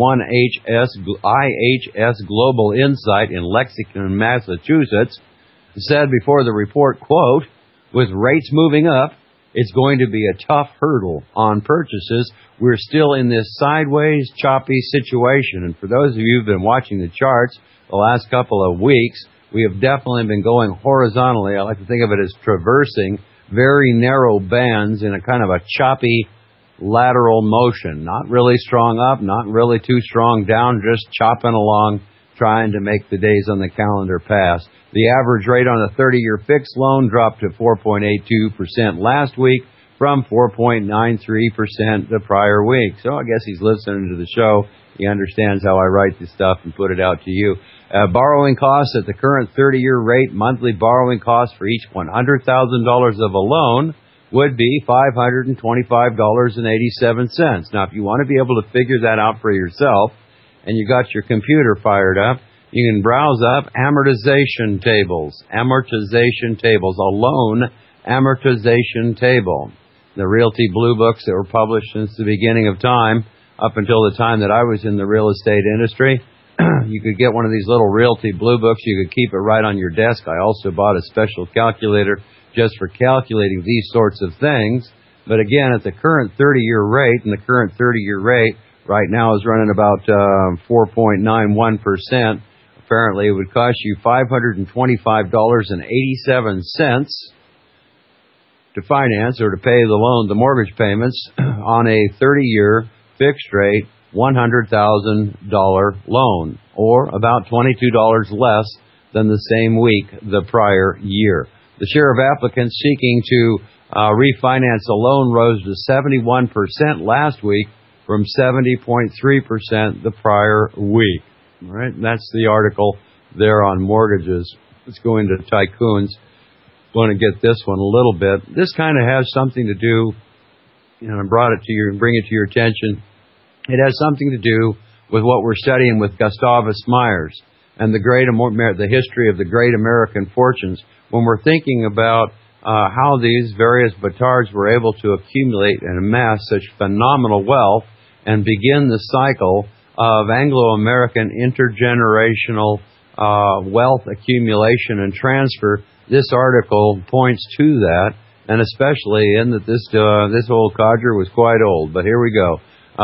S2: IHS Global Insight in Lexington, Massachusetts, said before the report, quote, with rates moving up, it's going to be a tough hurdle on purchases. We're still in this sideways, choppy situation. And for those of you who've been watching the charts the last couple of weeks, we have definitely been going horizontally. I like to think of it as traversing very narrow bands in a kind of a choppy lateral motion. Not really strong up, not really too strong down, just chopping along, trying to make the days on the calendar pass. The average rate on a 30-year fixed loan dropped to 4.82% last week from 4.93% the prior week. So I guess he's listening to the show. He understands how I write this stuff and put it out to you. Borrowing costs at the current 30-year rate, monthly borrowing costs for each $100,000 of a loan would be $525.87. Now, if you want to be able to figure that out for yourself, and you got your computer fired up, you can browse up amortization tables. Amortization tables, a loan amortization table. The Realty Blue Books that were published since the beginning of time, up until the time that I was in the real estate industry. You could get one of these little Realty Blue Books. You could keep it right on your desk. I also bought a special calculator just for calculating these sorts of things. But again, at the current 30-year rate, and the current 30-year rate right now is running about 4.91%. Apparently, it would cost you $525.87 to finance or to pay the loan, the mortgage payments on a 30-year fixed rate $100,000 loan, or about $22 less than the same week the prior year. The share of applicants seeking to refinance a loan rose to 71% last week from 70.3% the prior week. All right, and that's the article there on mortgages. Let's go into tycoons. Want to get this one a little bit. This kind of has something to do, I brought it to you and bring it to your attention. It has something to do with what we're studying with Gustavus Myers and the history of the great American fortunes. When we're thinking about how these various Batards were able to accumulate and amass such phenomenal wealth and begin the cycle of Anglo-American intergenerational wealth accumulation and transfer, this article points to that, and especially in that this old codger was quite old. But here we go.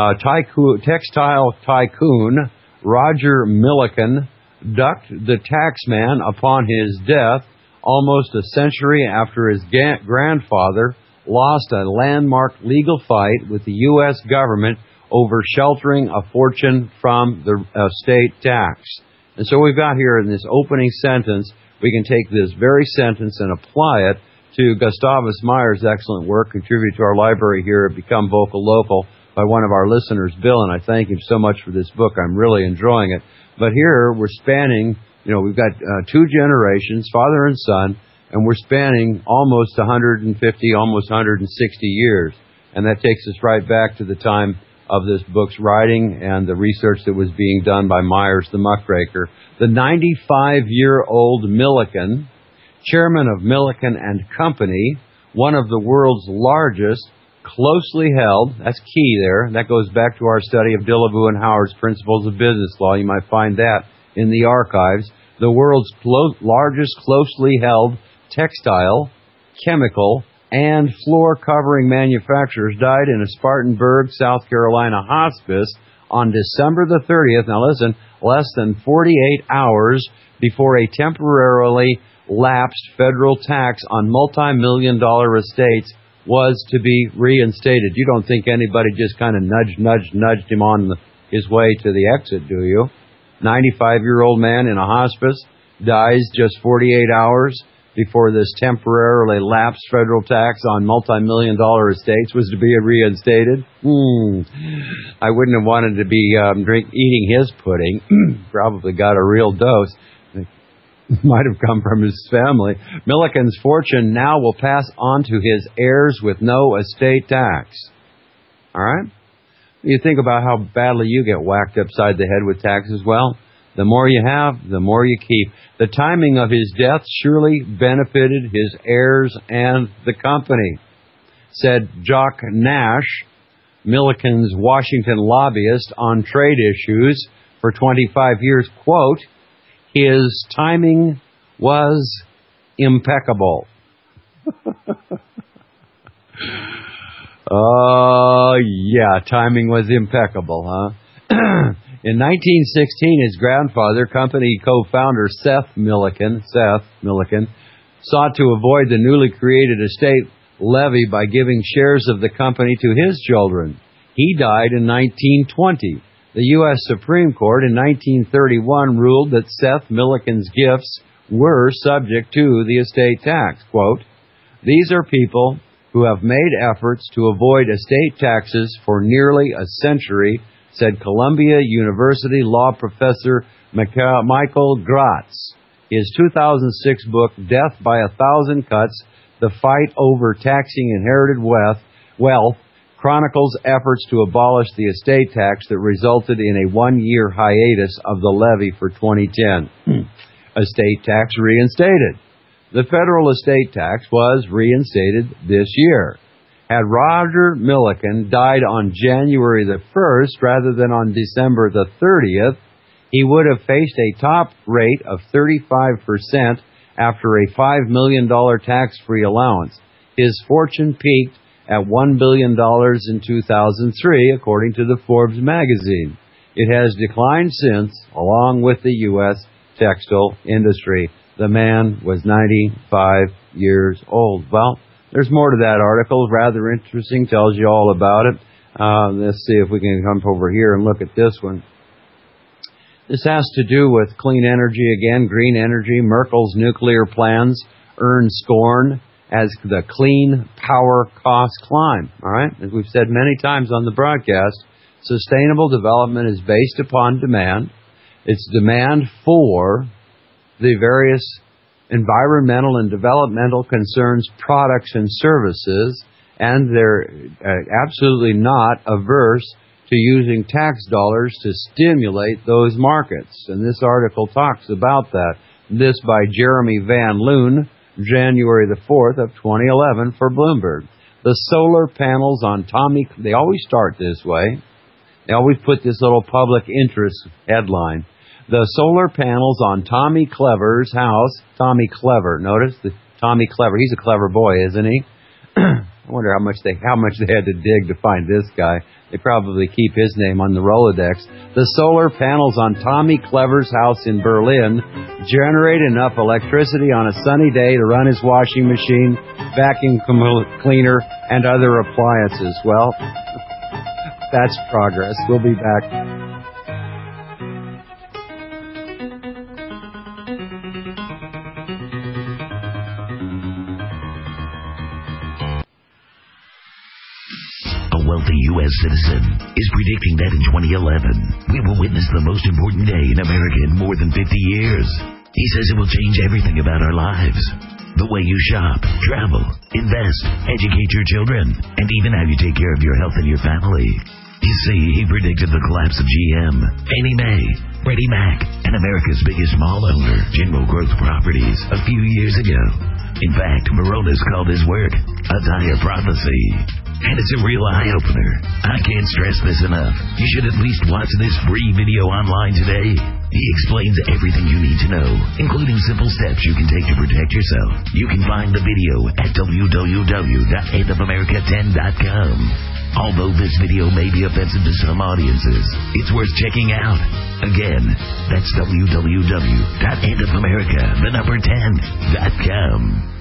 S2: Textile tycoon Roger Milliken ducked the taxman upon his death almost a century after his grandfather lost a landmark legal fight with the U.S. government over sheltering a fortune from the estate tax. And so we've got here in this opening sentence, we can take this very sentence and apply it to Gustavus Myers' excellent work contributed to our library here at Become Vocal Local by one of our listeners, Bill, and I thank him so much for this book. I'm really enjoying it. But here we're spanning, we've got two generations, father and son, and we're spanning almost 150, almost 160 years. And that takes us right back to the time of this book's writing and the research that was being done by Myers the muckraker. The 95-year-old Milliken, chairman of Milliken and Company, one of the world's largest, closely held, that's key there, that goes back to our study of Dillaboo and Howard's Principles of Business Law. You might find that in the archives. The world's largest closely held textile, chemical, and floor covering manufacturers died in a Spartanburg, South Carolina hospice on December the 30th. Now listen, less than 48 hours before a temporarily lapsed federal tax on multi-million-dollar estates was to be reinstated. You don't think anybody just kind of nudged him on his way to the exit, do you? 95-year-old man in a hospice dies just 48 hours before this temporarily lapsed federal tax on multi-million-dollar estates was to be reinstated. I wouldn't have wanted to be eating his pudding. Probably got a real dose. Might have come from his family. Milliken's fortune now will pass on to his heirs with no estate tax. All right? You think about how badly you get whacked upside the head with taxes. Well, the more you have, the more you keep. The timing of his death surely benefited his heirs and the company, said Jock Nash, Milliken's Washington lobbyist on trade issues for 25 years. Quote, his timing was impeccable. Oh, yeah, timing was impeccable, huh? In 1916, his grandfather, company co-founder Seth Milliken, sought to avoid the newly created estate levy by giving shares of the company to his children. He died in 1920. The U.S. Supreme Court in 1931 ruled that Seth Milliken's gifts were subject to the estate tax. Quote, these are people who have made efforts to avoid estate taxes for nearly a century, said Columbia University law professor Michael Gratz. His 2006 book, Death by a Thousand Cuts, The Fight Over Taxing Inherited Wealth, chronicles efforts to abolish the estate tax that resulted in a one-year hiatus of the levy for 2010. Estate tax reinstated. The federal estate tax was reinstated this year. Had Roger Milliken died on January the 1st rather than on December the 30th, he would have faced a top rate of 35% after a $5 million tax-free allowance. His fortune peaked at $1 billion in 2003, according to the Forbes magazine. It has declined since, along with the U.S. textile industry. The man was 95 years old. Well, there's more to that article. Rather interesting. Tells you all about it. Let's see if we can come over here and look at this one. This has to do with clean energy again, green energy. Merkel's nuclear plans earn scorn as the clean power costs climb. All right? As we've said many times on the broadcast, sustainable development is based upon demand. It's demand for the various environmental and developmental concerns, products and services, and they're absolutely not averse to using tax dollars to stimulate those markets. And this article talks about that. This by Jeremy Van Loon, January the 4th of 2011 for Bloomberg. The solar panels on Tommy, they always start this way. They always put this little public interest headline. The solar panels on Tommy Clever's house. Tommy Clever. Notice the Tommy Clever. He's a clever boy, isn't he? I wonder how much they had to dig to find this guy. They probably keep his name on the Rolodex. The solar panels on Tommy Clever's house in Berlin generate enough electricity on a sunny day to run his washing machine, vacuum cleaner, and other appliances. Well, that's progress. We'll be back.
S3: Wealthy U.S. citizen is predicting that in 2011, we will witness the most important day in America in more than 50 years. He says it will change everything about our lives. The way you shop, travel, invest, educate your children, and even how you take care of your health and your family. You see, he predicted the collapse of GM, Fannie Mae, Freddie Mac, and America's biggest mall owner, General Growth Properties, a few years ago. In fact, Moronis called his work a dire prophecy. And it's a real eye-opener. I can't stress this enough. You should at least watch this free video online today. He explains everything you need to know, including simple steps you can take to protect yourself. You can find the video at www.endofamerica10.com. Although this video may be offensive to some audiences, it's worth checking out. Again, that's www.endofamerica10.com.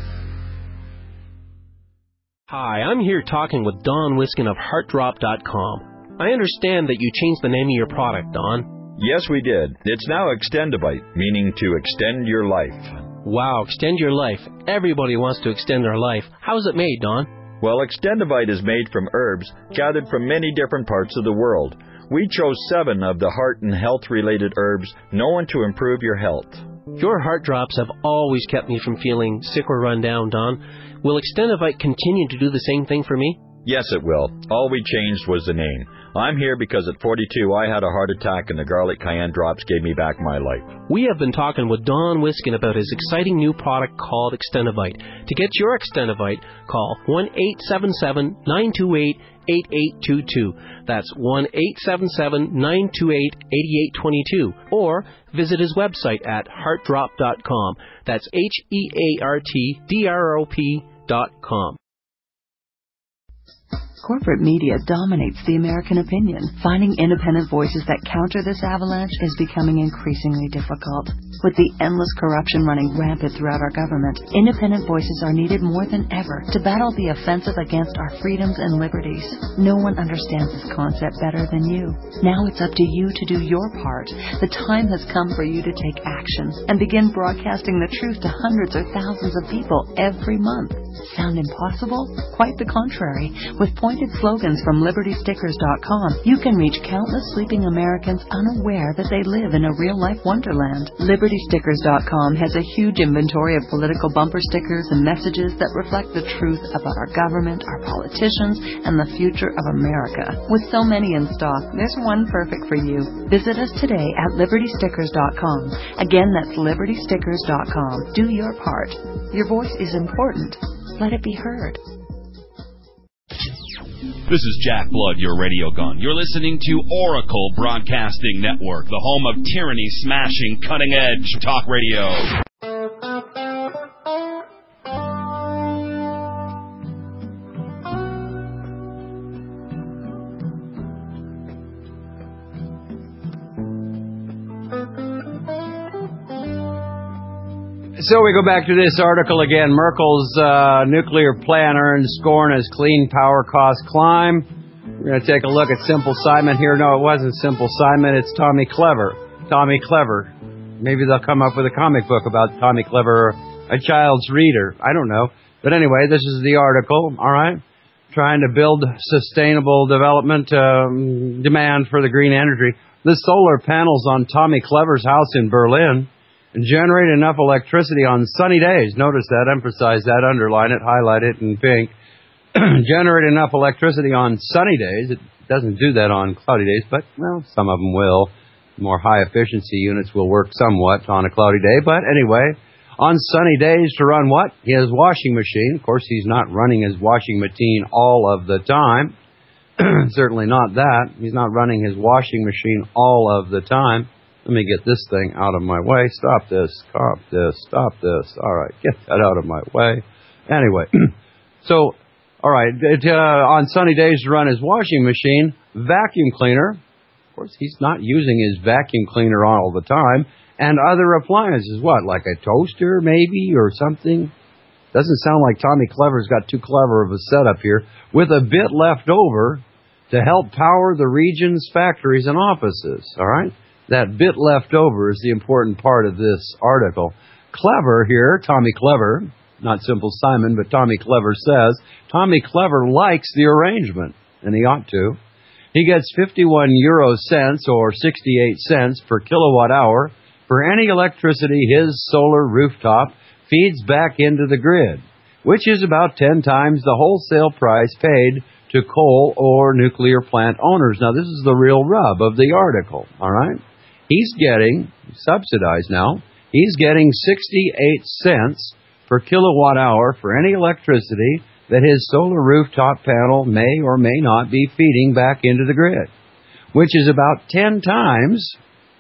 S4: Hi, I'm here talking with Don Wiskin of HeartDrop.com. I understand that you changed the name of your product, Don.
S5: Yes, we did. It's now Extendivite, meaning to extend your life.
S4: Wow, extend your life. Everybody wants to extend their life. How is it made, Don?
S5: Well, Extendivite is made from herbs gathered from many different parts of the world. We chose 7 of the heart and health-related herbs known to improve your health.
S4: Your heart drops have always kept me from feeling sick or run down, Don. Will Extendivite continue to do the same thing for me?
S5: Yes, it will. All we changed was the name. I'm here because at 42 I had a heart attack and the garlic cayenne drops gave me back my life.
S4: We have been talking with Don Wiskin about his exciting new product called Extendivite. To get your Extendivite, call 1-877-928-8822. That's 1-877-928-8822. Or visit his website at heartdrop.com. That's HeartDrop.com.
S6: Corporate media dominates the American opinion. Finding independent voices that counter this avalanche is becoming increasingly difficult. With the endless corruption running rampant throughout our government, independent voices are needed more than ever to battle the offensive against our freedoms and liberties. No one understands this concept better than you. Now it's up to you to do your part. The time has come for you to take action and begin broadcasting the truth to hundreds or thousands of people every month. Sound impossible? Quite the contrary. With pointed slogans from LibertyStickers.com, you can reach countless sleeping Americans unaware that they live in a real-life wonderland. LibertyStickers.com has a huge inventory of political bumper stickers and messages that reflect the truth about our government, our politicians, and the future of America. With so many in stock, there's one perfect for you. Visit us today at LibertyStickers.com. Again, that's LibertyStickers.com. Do your part. Your voice is important. Let it be heard.
S16: This is Jack Blood, your radio gun. You're listening to Oracle Broadcasting Network, the home of tyranny-smashing, cutting-edge talk radio.
S2: So we go back to this article again. Merkel's nuclear plan earns scorn as clean power costs climb. We're going to take a look at Simple Simon here. No, it wasn't Simple Simon. It's Tommy Clever. Tommy Clever. Maybe they'll come up with a comic book about Tommy Clever, a child's reader. I don't know. But anyway, this is the article, all right? Trying to build sustainable development, demand for the green energy. The solar panels on Tommy Clever's house in Berlin and generate enough electricity on sunny days. Notice that, emphasize that, underline it, highlight it in pink. Generate enough electricity on sunny days. It doesn't do that on cloudy days, but, well, some of them will. More high-efficiency units will work somewhat on a cloudy day. But anyway, on sunny days to run what? His washing machine. Of course, he's not running his washing machine all of the time. Certainly not that. He's not running his washing machine all of the time. Let me get this thing out of my way. Stop this. Stop this. Stop this. All right. Get that out of my way. Anyway. So, all right. On sunny days to run his washing machine, vacuum cleaner. Of course, he's not using his vacuum cleaner all the time. And other appliances. What? Like a toaster, maybe, or something? Doesn't sound like Tommy Clever's got too clever of a setup here. With a bit left over to help power the region's factories and offices. All right? That bit left over is the important part of this article. Clever here, Tommy Clever, not Simple Simon, but Tommy Clever says, Tommy Clever likes the arrangement, and he ought to. He gets 51 euro cents or 68 cents per kilowatt hour for any electricity his solar rooftop feeds back into the grid, which is about 10 times the wholesale price paid to coal or nuclear plant owners. Now, this is the real rub of the article, all right? He's getting, subsidized now, he's getting 68 cents per kilowatt hour for any electricity that his solar rooftop panel may or may not be feeding back into the grid, which is about 10 times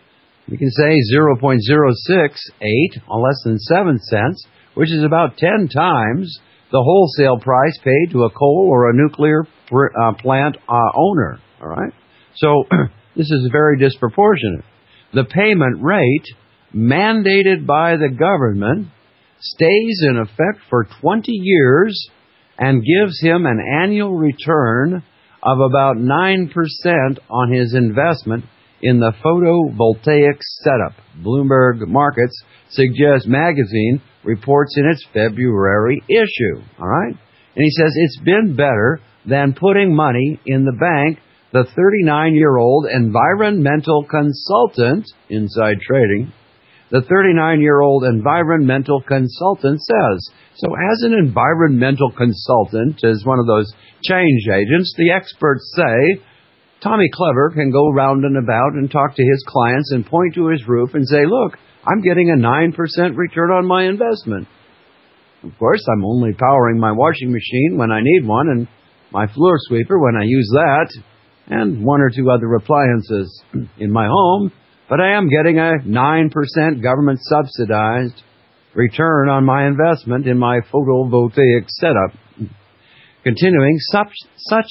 S2: You can say 0.068, or less than 7 cents, which is about 10 times the wholesale price paid to a coal or a nuclear plant owner. All right? So this is very disproportionate. The payment rate mandated by the government stays in effect for 20 years and gives him an annual return of about 9% on his investment in the photovoltaic setup. Bloomberg Markets Suggest magazine reports in its February issue. All right? And he says it's been better than putting money in the bank, the 39-year-old environmental consultant, Inside Trading, the 39-year-old environmental consultant says. So as an environmental consultant, as one of those change agents, the experts say, Tommy Clever can go round and about and talk to his clients and point to his roof and say, look, I'm getting a 9% return on my investment. Of course, I'm only powering my washing machine when I need one and my floor sweeper when I use that and one or two other appliances in my home, but I am getting a 9% government subsidized return on my investment in my photovoltaic setup. Continuing, such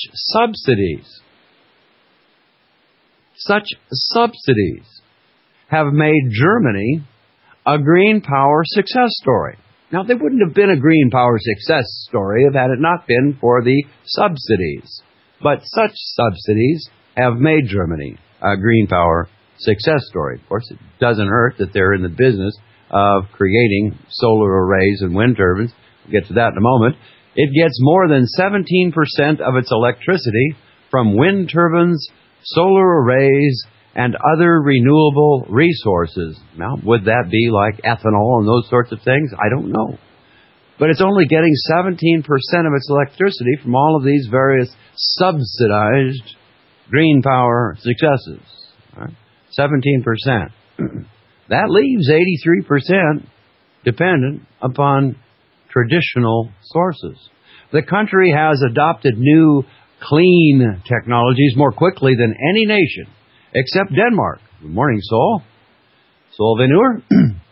S2: subsidies have made Germany a green power success story. Now, they wouldn't have been a green power success story had it not been for the subsidies. But such subsidies have made Germany a green power success story. Of course, it doesn't hurt that they're in the business of creating solar arrays and wind turbines. We'll get to that in a moment. It gets more than 17% of its electricity from wind turbines, solar arrays, and other renewable resources. Now, would that be like ethanol and those sorts of things? I don't know. But it's only getting 17% of its electricity from all of these various subsidized green power successes. Right? 17%. That leaves 83% dependent upon traditional sources. The country has adopted new clean technologies more quickly than any nation, except Denmark. Good morning, Sol. Sol Venur.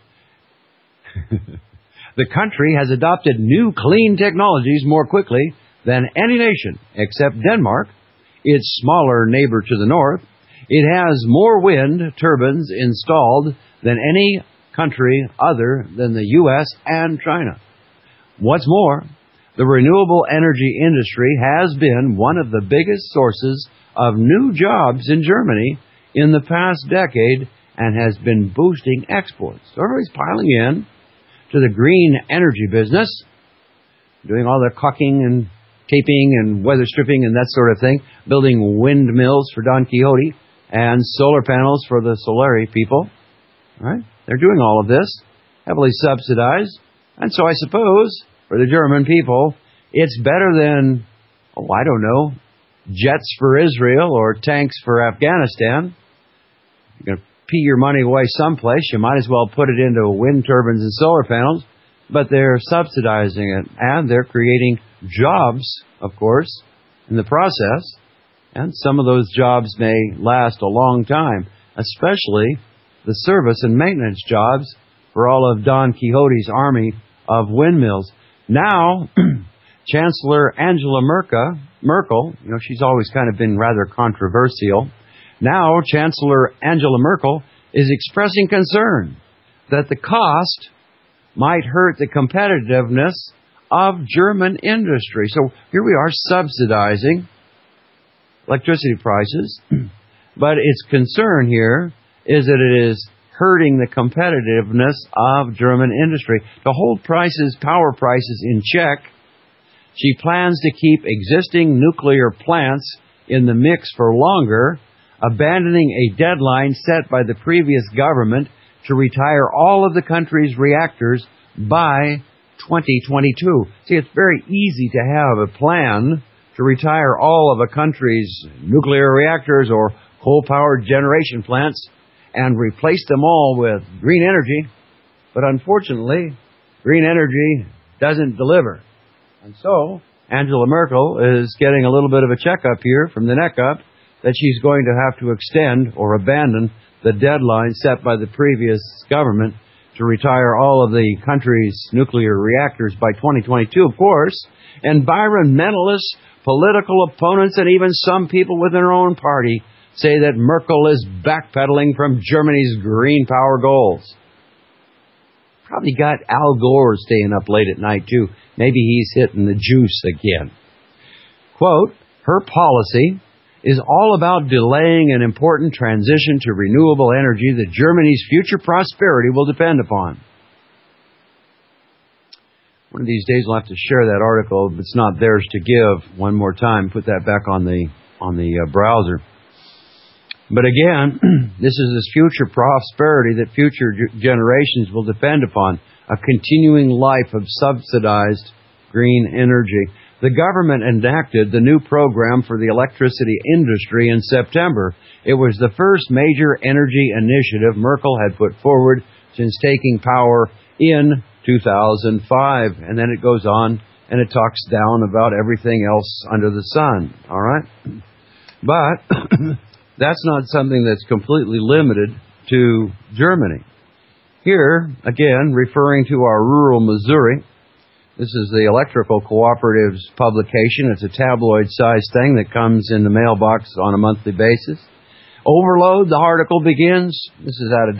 S2: The country has adopted new clean technologies more quickly than any nation, except Denmark, its smaller neighbor to the north. It has more wind turbines installed than any country other than the U.S. and China. What's more, the renewable energy industry has been one of the biggest sources of new jobs in Germany in the past decade and has been boosting exports. So everybody's piling in to the green energy business, doing all the caulking and taping and weather stripping and that sort of thing, building windmills for Don Quixote and solar panels for the Solari people. All right? They're doing all of this, heavily subsidized. And so I suppose for the German people, it's better than, I don't know, jets for Israel or tanks for Afghanistan. You're going to pee your money away someplace, you might as well put it into wind turbines and solar panels, but they're subsidizing it, and they're creating jobs, of course, in the process, and some of those jobs may last a long time, especially the service and maintenance jobs for all of Don Quixote's army of windmills. Now, Chancellor Angela Merkel, she's always kind of been rather controversial. Now, Chancellor Angela Merkel is expressing concern that the cost might hurt the competitiveness of German industry. So here we are subsidizing electricity prices, but its concern here is that it is hurting the competitiveness of German industry. To hold power prices in check, she plans to keep existing nuclear plants in the mix for longer, abandoning a deadline set by the previous government to retire all of the country's reactors by 2022. See, it's very easy to have a plan to retire all of a country's nuclear reactors or coal-powered generation plants and replace them all with green energy. But unfortunately, green energy doesn't deliver. And so, Angela Merkel is getting a little bit of a checkup here from the neck up that she's going to have to extend or abandon the deadline set by the previous government to retire all of the country's nuclear reactors by 2022, of course, environmentalists, political opponents, and even some people within her own party say that Merkel is backpedaling from Germany's green power goals. Probably got Al Gore staying up late at night, too. Maybe he's hitting the juice again. Quote, her policy is all about delaying an important transition to renewable energy that Germany's future prosperity will depend upon. One of these days we'll have to share that article if it's not theirs to give one more time. Put that back on the browser. But again, this is this future prosperity that future generations will depend upon, a continuing life of subsidized green energy. The government enacted the new program for the electricity industry in September. It was the first major energy initiative Merkel had put forward since taking power in 2005. And then it goes on and it talks down about everything else under the sun. All right? But that's not something that's completely limited to Germany. Here, again, referring to our rural Missouri, this is the Electrical Cooperative's publication. It's a tabloid-sized thing that comes in the mailbox on a monthly basis. Overload, the article begins. This is out of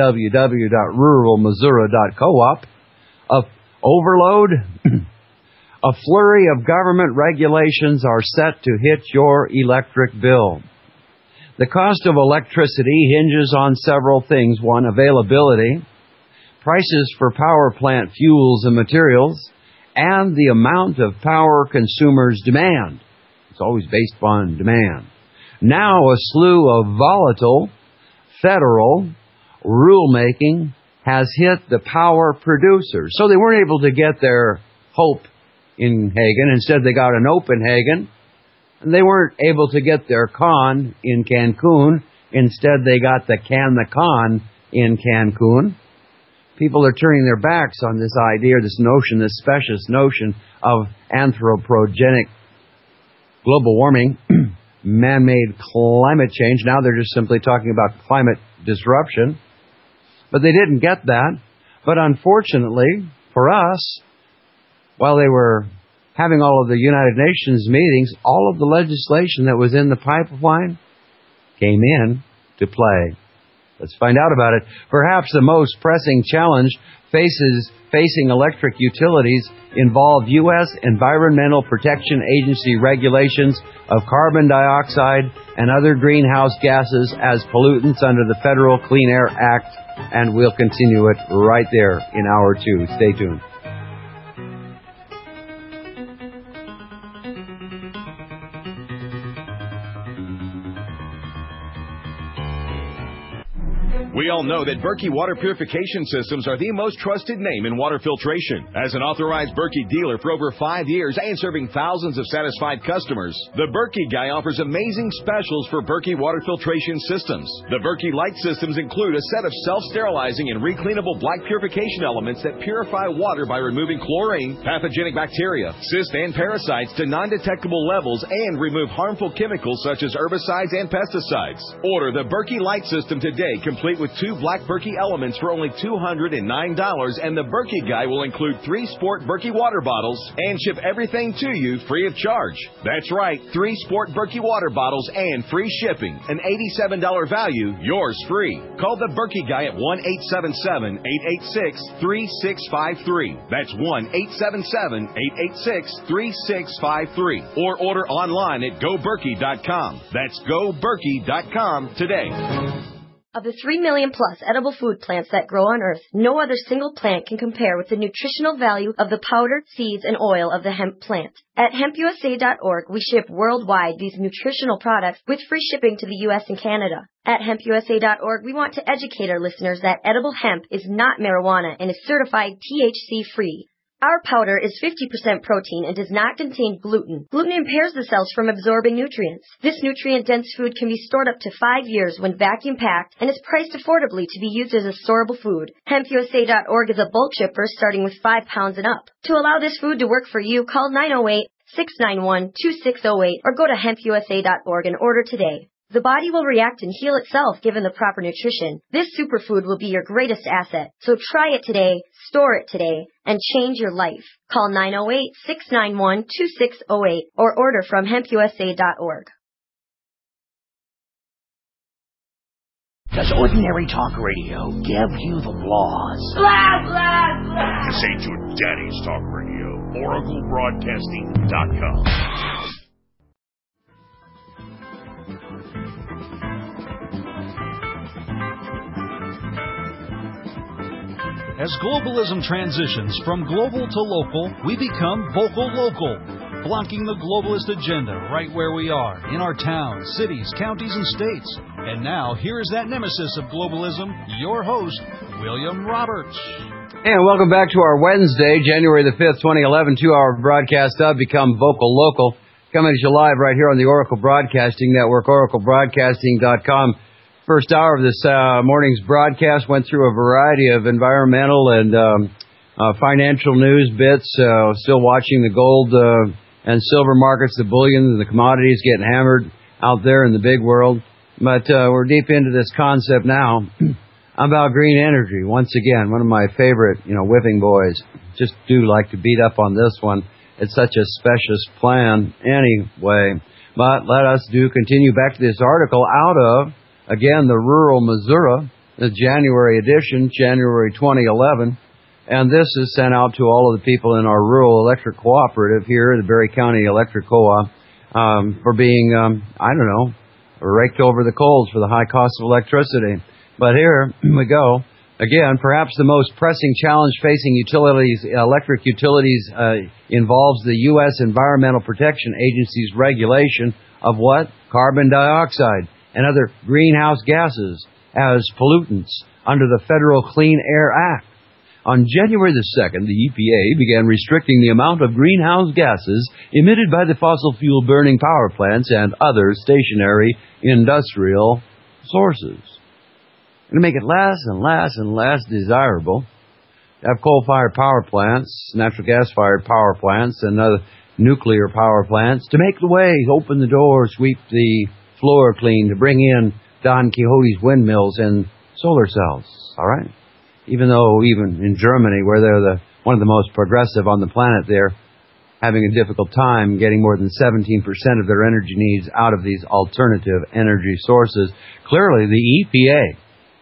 S2: www.ruralmissouri.coop. Overload, a flurry of government regulations are set to hit your electric bill. The cost of electricity hinges on several things. One, availability, prices for power plant fuels and materials, and the amount of power consumers demand. It's always based on demand. Now a slew of volatile federal rulemaking has hit the power producers. So they weren't able to get their hope in Hagen. Instead, they got an Openhagen. And they weren't able to get their con in Cancun. Instead, they got the con in Cancun. People are turning their backs on this idea, this notion, this specious notion of anthropogenic global warming, man-made climate change. Now they're just simply talking about climate disruption. But they didn't get that. But unfortunately, for us, while they were having all of the United Nations meetings, all of the legislation that was in the pipeline came in to play. Let's find out about it. Perhaps the most pressing challenge facing electric utilities involve U.S. Environmental Protection Agency regulations of carbon dioxide and other greenhouse gases as pollutants under the Federal Clean Air Act, and we'll continue it right there in hour 2. Stay tuned.
S7: We all know that Berkey Water Purification Systems are the most trusted name in water filtration. As an authorized Berkey dealer for over 5 years and serving thousands of satisfied customers, the Berkey Guy offers amazing specials for Berkey water filtration systems. The Berkey Light systems include a set of self-sterilizing and recleanable black purification elements that purify water by removing chlorine, pathogenic bacteria, cysts, and parasites to non-detectable levels and remove harmful chemicals such as herbicides and pesticides. Order the Berkey Light system today, complete with 2 black Berkey elements for only $209, and the Berkey Guy will include 3 Sport Berkey water bottles and ship everything to you free of charge. That's right, 3 Sport Berkey water bottles and free shipping. An $87 value, yours free. Call the Berkey Guy at 1-877-886-3653. That's 1-877-886-3653. Or order online at GoBerkey.com. That's GoBerkey.com today.
S8: Of the 3 million plus edible food plants that grow on Earth, no other single plant can compare with the nutritional value of the powdered seeds and oil of the hemp plant. At hempusa.org, we ship worldwide these nutritional products with free shipping to the U.S. and Canada. At hempusa.org, we want to educate our listeners that edible hemp is not marijuana and is certified THC-free. Our powder is 50% protein and does not contain gluten. Gluten impairs the cells from absorbing nutrients. This nutrient-dense food can be stored up to 5 years when vacuum-packed and is priced affordably to be used as a storable food. HempUSA.org is a bulk shipper starting with 5 pounds and up. To allow this food to work for you, call 908-691-2608 or go to hempusa.org and order today. The body will react and heal itself given the proper nutrition. This superfood will be your greatest asset. So try it today, store it today, and change your life. Call 908-691-2608 or order from hempusa.org.
S14: Does ordinary talk radio give you the blahs?
S9: Blah, blah, blah. This ain't your daddy's talk radio. OracleBroadcasting.com.
S1: As globalism transitions from global to local, we become vocal local, blocking the globalist agenda right where we are, in our towns, cities, counties, and states. And now, here is that nemesis of globalism, your host, William Roberts.
S2: And welcome back to our Wednesday, January the 5th, 2011, 2-hour broadcast of Become Vocal Local. Coming to you live right here on the Oracle Broadcasting Network, oraclebroadcasting.com. First hour of this morning's broadcast went through a variety of environmental and financial news bits. Still watching the gold and silver markets, the bullion and the commodities getting hammered out there in the big world. But we're deep into this concept now about green energy. Once again, one of my favorite, whipping boys. Just do like to beat up on this one. It's such a specious plan anyway. But let us continue back to this article out of, again, the Rural Missouri, the January edition, January 2011. And this is sent out to all of the people in our rural electric cooperative here, the Berry County Electric Co-op, for being, raked over the coals for the high cost of electricity. But here we go. Again, perhaps the most pressing challenge facing electric utilities involves the U.S. Environmental Protection Agency's regulation of what? Carbon dioxide and other greenhouse gases as pollutants under the Federal Clean Air Act. On January the 2nd, the EPA began restricting the amount of greenhouse gases emitted by the fossil fuel burning power plants and other stationary industrial sources. And to make it less and less and less desirable to have coal-fired power plants, natural gas-fired power plants, and other nuclear power plants to make the way, open the door, sweep the floor clean, to bring in Don Quixote's windmills and solar cells, all right? Even though even in Germany, where they're one of the most progressive on the planet, they're having a difficult time getting more than 17% of their energy needs out of these alternative energy sources. Clearly, the EPA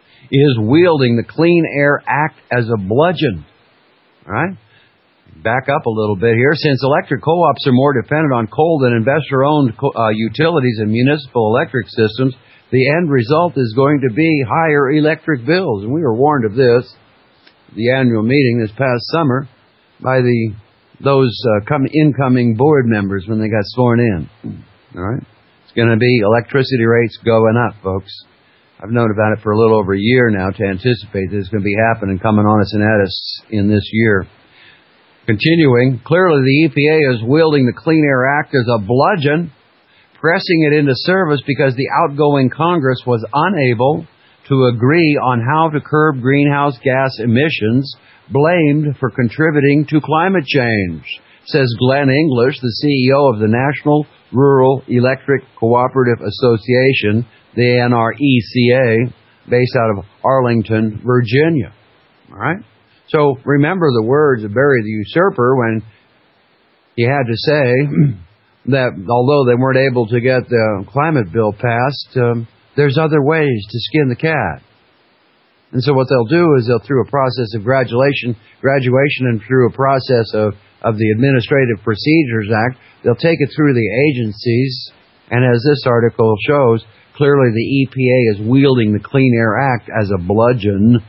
S2: is wielding the Clean Air Act as a bludgeon, all right? Back up a little bit here. Since electric co-ops are more dependent on coal than investor-owned utilities and municipal electric systems, the end result is going to be higher electric bills. And we were warned of this at the annual meeting this past summer by those incoming board members when they got sworn in. All right? It's going to be electricity rates going up, folks. I've known about it for a little over a year now to anticipate that it's going to be happening, coming on us and at us in this year. Continuing, clearly the EPA is wielding the Clean Air Act as a bludgeon, pressing it into service because the outgoing Congress was unable to agree on how to curb greenhouse gas emissions blamed for contributing to climate change, says Glenn English, the CEO of the National Rural Electric Cooperative Association, the NRECA, based out of Arlington, Virginia. All right? So remember the words of Barry the Usurper when he had to say that although they weren't able to get the climate bill passed, there's other ways to skin the cat. And so what they'll do is they'll, through a process of graduation and through a process of the Administrative Procedures Act, they'll take it through the agencies. And as this article shows, clearly the EPA is wielding the Clean Air Act as a bludgeon.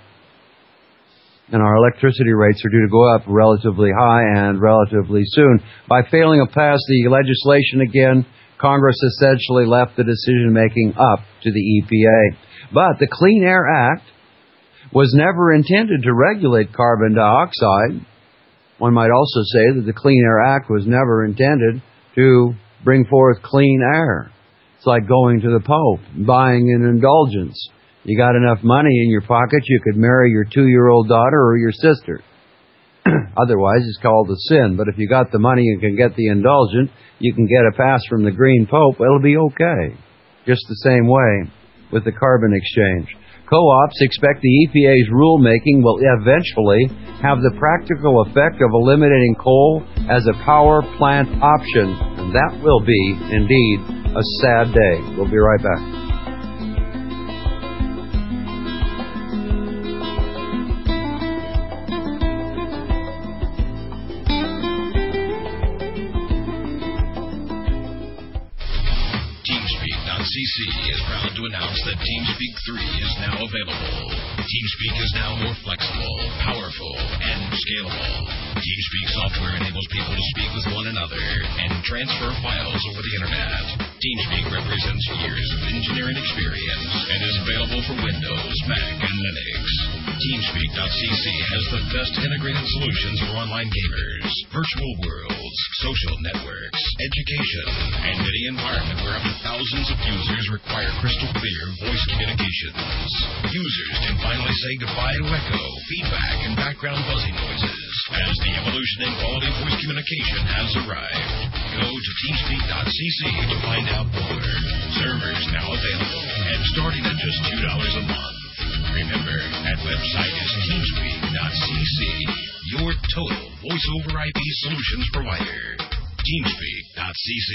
S2: And our electricity rates are due to go up relatively high and relatively soon. By failing to pass the legislation again, Congress essentially left the decision-making up to the EPA. But the Clean Air Act was never intended to regulate carbon dioxide. One might also say that the Clean Air Act was never intended to bring forth clean air. It's like going to the Pope, buying an indulgence. You got enough money in your pocket, you could marry your 2-year-old daughter or your sister. Otherwise, it's called a sin. But if you got the money and can get the indulgence, you can get a pass from the green Pope, it'll be okay. just the same way with the carbon exchange. Co-ops expect the EPA's rulemaking will eventually have the practical effect of eliminating coal as a power plant option, and that will be, indeed, a sad day. We'll be right back.
S9: TeamSpeak.cc is proud to announce that TeamSpeak 3 is now available. TeamSpeak is now more flexible, powerful, and scalable. TeamSpeak software enables people to speak with one another and transfer files over the internet. TeamSpeak represents years of engineering experience and is available for Windows, Mac, and Linux. TeamSpeak.cc has the best integrated solutions for online gamers, virtual worlds, social networks, education, and any environment where up to thousands of users require crystal clear voice communications. Users can finally say goodbye to echo, feedback, and background buzzing noises as the evolution in quality voice communication has arrived. Go to TeamSpeak.cc to find out more. Servers now available and starting at just $2 a month. Remember, that website is TeamSpeak.cc, your total voice-over IP solutions provider. TeamSpeak.cc.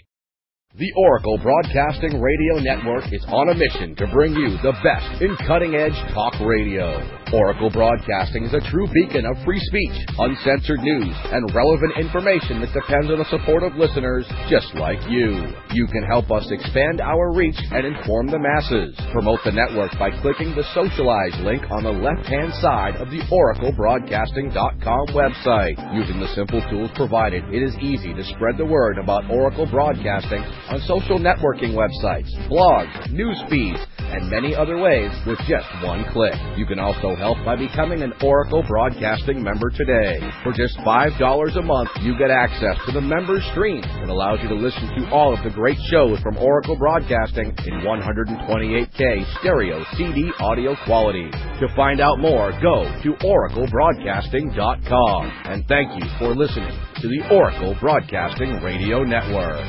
S12: The Oracle Broadcasting Radio Network is on a mission to bring you the best in cutting-edge talk radio. Oracle Broadcasting is a true beacon of free speech, uncensored news, and relevant information that depends on the support of listeners just like you. You can help us expand our reach and inform the masses. Promote the network by clicking the Socialize link on the left-hand side of the OracleBroadcasting.com website. Using the simple tools provided, it is easy to spread the word about Oracle Broadcasting on social networking websites, blogs, news feeds, and many other ways with just one click. You can also help by becoming an Oracle Broadcasting member today. For just $5 a month, you get access to the member stream that allows you to listen to all of the great shows from Oracle Broadcasting in 128K stereo CD audio quality. To find out more, go to oraclebroadcasting.com. And thank you for listening to the Oracle Broadcasting Radio Network.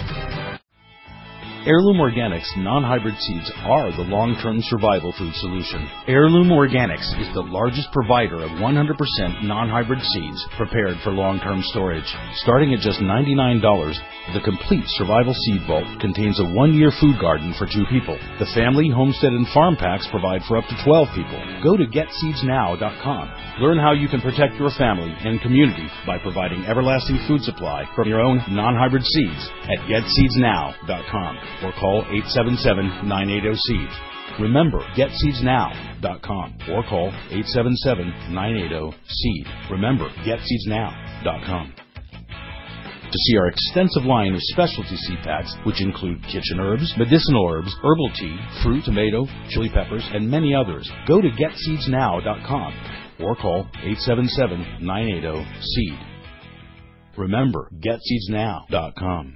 S13: Heirloom Organics non-hybrid seeds are the long-term survival food solution. Heirloom Organics is the largest provider of 100% non-hybrid seeds prepared for long-term storage. Starting at just $99, the complete survival seed vault contains a 1-year food garden for 2 people. The family, homestead, and farm packs provide for up to 12 people. Go to getseedsnow.com. Learn how you can protect your family and community by providing everlasting food supply from your own non-hybrid seeds at getseedsnow.com. Or call 877-980-SEED. Remember, getseedsnow.com or call 877-980-SEED. Remember, getseedsnow.com. To see our extensive line of specialty seed packs, which include kitchen herbs, medicinal herbs, herbal tea, fruit, tomato, chili peppers, and many others, go to getseedsnow.com or call 877-980-SEED. Remember, getseedsnow.com.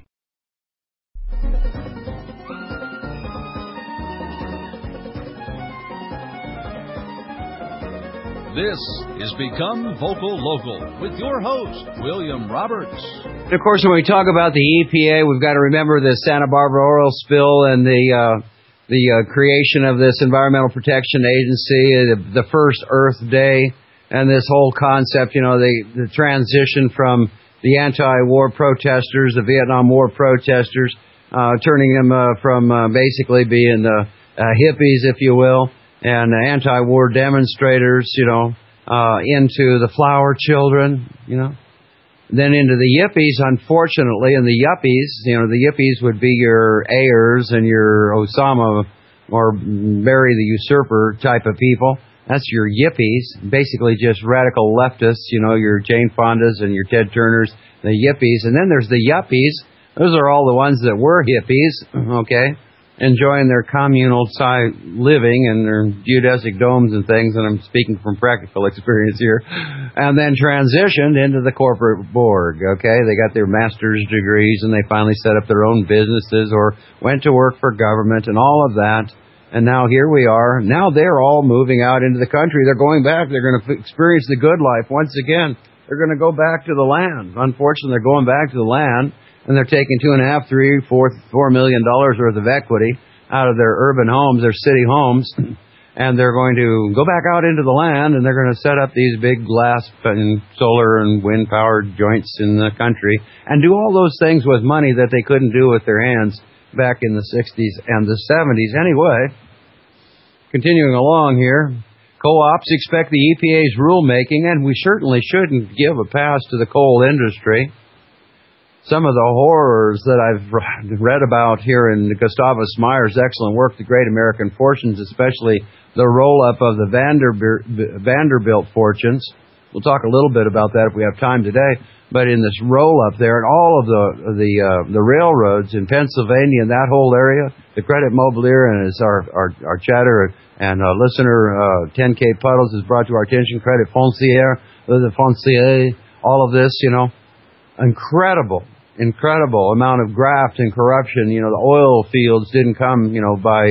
S1: This is Become Vocal Local with your host, William Roberts.
S2: And of course, when we talk about the EPA, we've got to remember the Santa Barbara oil spill and the creation of this Environmental Protection Agency, the first Earth Day, and this whole concept, the transition from the anti-war protesters, the Vietnam War protesters, turning them from basically being hippies, if you will, and anti-war demonstrators, into the flower children, then into the yippies, unfortunately, and the yippies would be your Ayers and your Osama or Barry the Usurper type of people. That's your yippies, basically just radical leftists, your Jane Fondas and your Ted Turners, the yippies. And then there's the yuppies. Those are all the ones that were hippies, okay, enjoying their communal living and their geodesic domes and things, and I'm speaking from practical experience here, and then transitioned into the corporate board, okay? They got their master's degrees, and they finally set up their own businesses or went to work for government and all of that, and now here we are. Now they're all moving out into the country. They're going back. They're going to experience the good life once again. They're going to go back to the land. Unfortunately, they're going back to the land, and they're taking $2.5, $3, $4 million worth of equity out of their urban homes, their city homes, and they're going to go back out into the land, and they're going to set up these big glass and solar and wind-powered joints in the country and do all those things with money that they couldn't do with their hands back in the 60s and the 70s. Anyway, continuing along here, co-ops expect the EPA's rulemaking, and we certainly shouldn't give a pass to the coal industry. Some of the horrors that I've read about here in Gustavus Meyer's excellent work, The Great American Fortunes, especially the roll-up of the Vanderbilt fortunes. We'll talk a little bit about that if we have time today. But in this roll-up there, and all of the railroads in Pennsylvania and that whole area, the Credit Mobilier, and as our chatter and listener 10K Puddles has brought to our attention, Credit Foncier, all of this, incredible amount of graft and corruption. The oil fields didn't come, by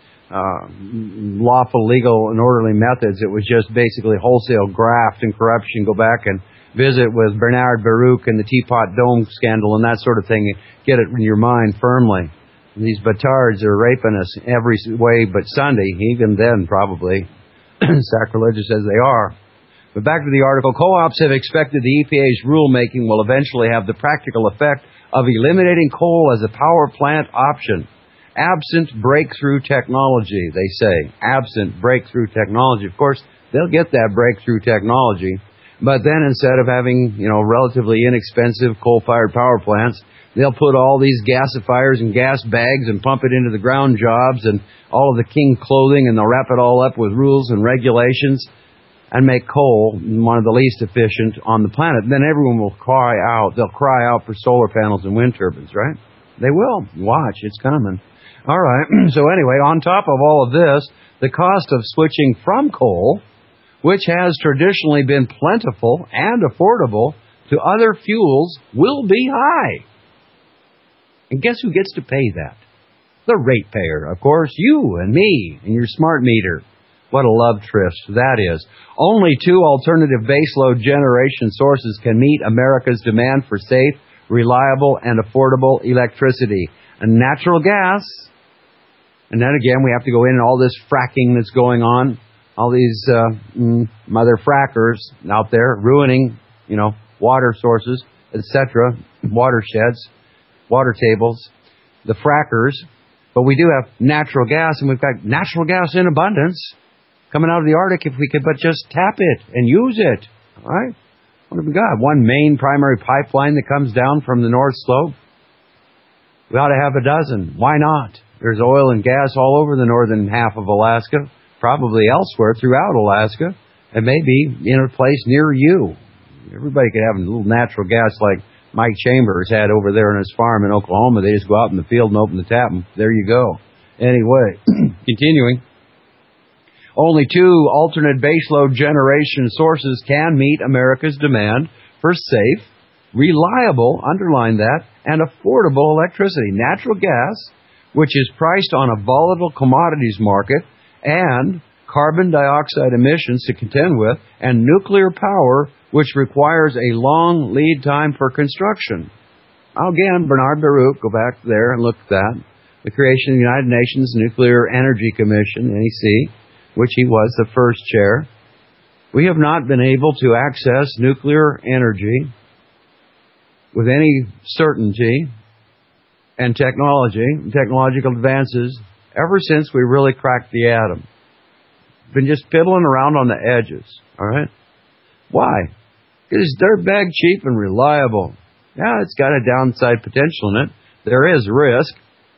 S2: lawful, legal, and orderly methods. It was just basically wholesale graft and corruption. Go back and visit with Bernard Baruch and the Teapot Dome scandal and that sort of thing. Get it in your mind firmly. These batards are raping us every way but Sunday, even then probably, sacrilegious as they are. But back to the article, co-ops have expected the EPA's rulemaking will eventually have the practical effect of eliminating coal as a power plant option. Absent breakthrough technology, they say. Absent breakthrough technology. Of course, they'll get that breakthrough technology, but then instead of having, relatively inexpensive coal-fired power plants, they'll put all these gasifiers and gas bags and pump it into the ground jobs and all of the king clothing, and they'll wrap it all up with rules and regulations and make coal one of the least efficient on the planet. Then everyone will cry out. They'll cry out for solar panels and wind turbines, right? They will. Watch, it's coming. All right. So anyway, on top of all of this, the cost of switching from coal, which has traditionally been plentiful and affordable, to other fuels will be high. And guess who gets to pay that? The ratepayer, of course, you and me and your smart meter. What a love tryst that is. Only 2 alternative baseload generation sources can meet America's demand for safe, reliable, and affordable electricity. And natural gas. And then again, we have to go in and all this fracking that's going on. All these mother frackers out there ruining, water sources, etc., watersheds, water tables, the frackers. But we do have natural gas, and we've got natural gas in abundance coming out of the Arctic if we could but just tap it and use it. All right? What have we got? One main primary pipeline that comes down from the North Slope. We ought to have a dozen. Why not? There's oil and gas all over the northern half of Alaska, probably elsewhere throughout Alaska, and maybe in a place near you. Everybody could have a little natural gas like Mike Chambers had over there on his farm in Oklahoma. They just go out in the field and open the tap, and there you go. Anyway, continuing. Only 2 alternate baseload generation sources can meet America's demand for safe, reliable, underline that, and affordable electricity. Natural gas, which is priced on a volatile commodities market, and carbon dioxide emissions to contend with, and nuclear power, which requires a long lead time for construction. Again, Bernard Baruch, go back there and look at that. The creation of the United Nations Nuclear Energy Commission, NEC, which he was the first chair. We have not been able to access nuclear energy with any certainty and technological advances ever since we really cracked the atom. Been just fiddling around on the edges, all right? Why? Because they're dirtbag cheap and reliable. Yeah, it's got a downside potential in it. There is risk.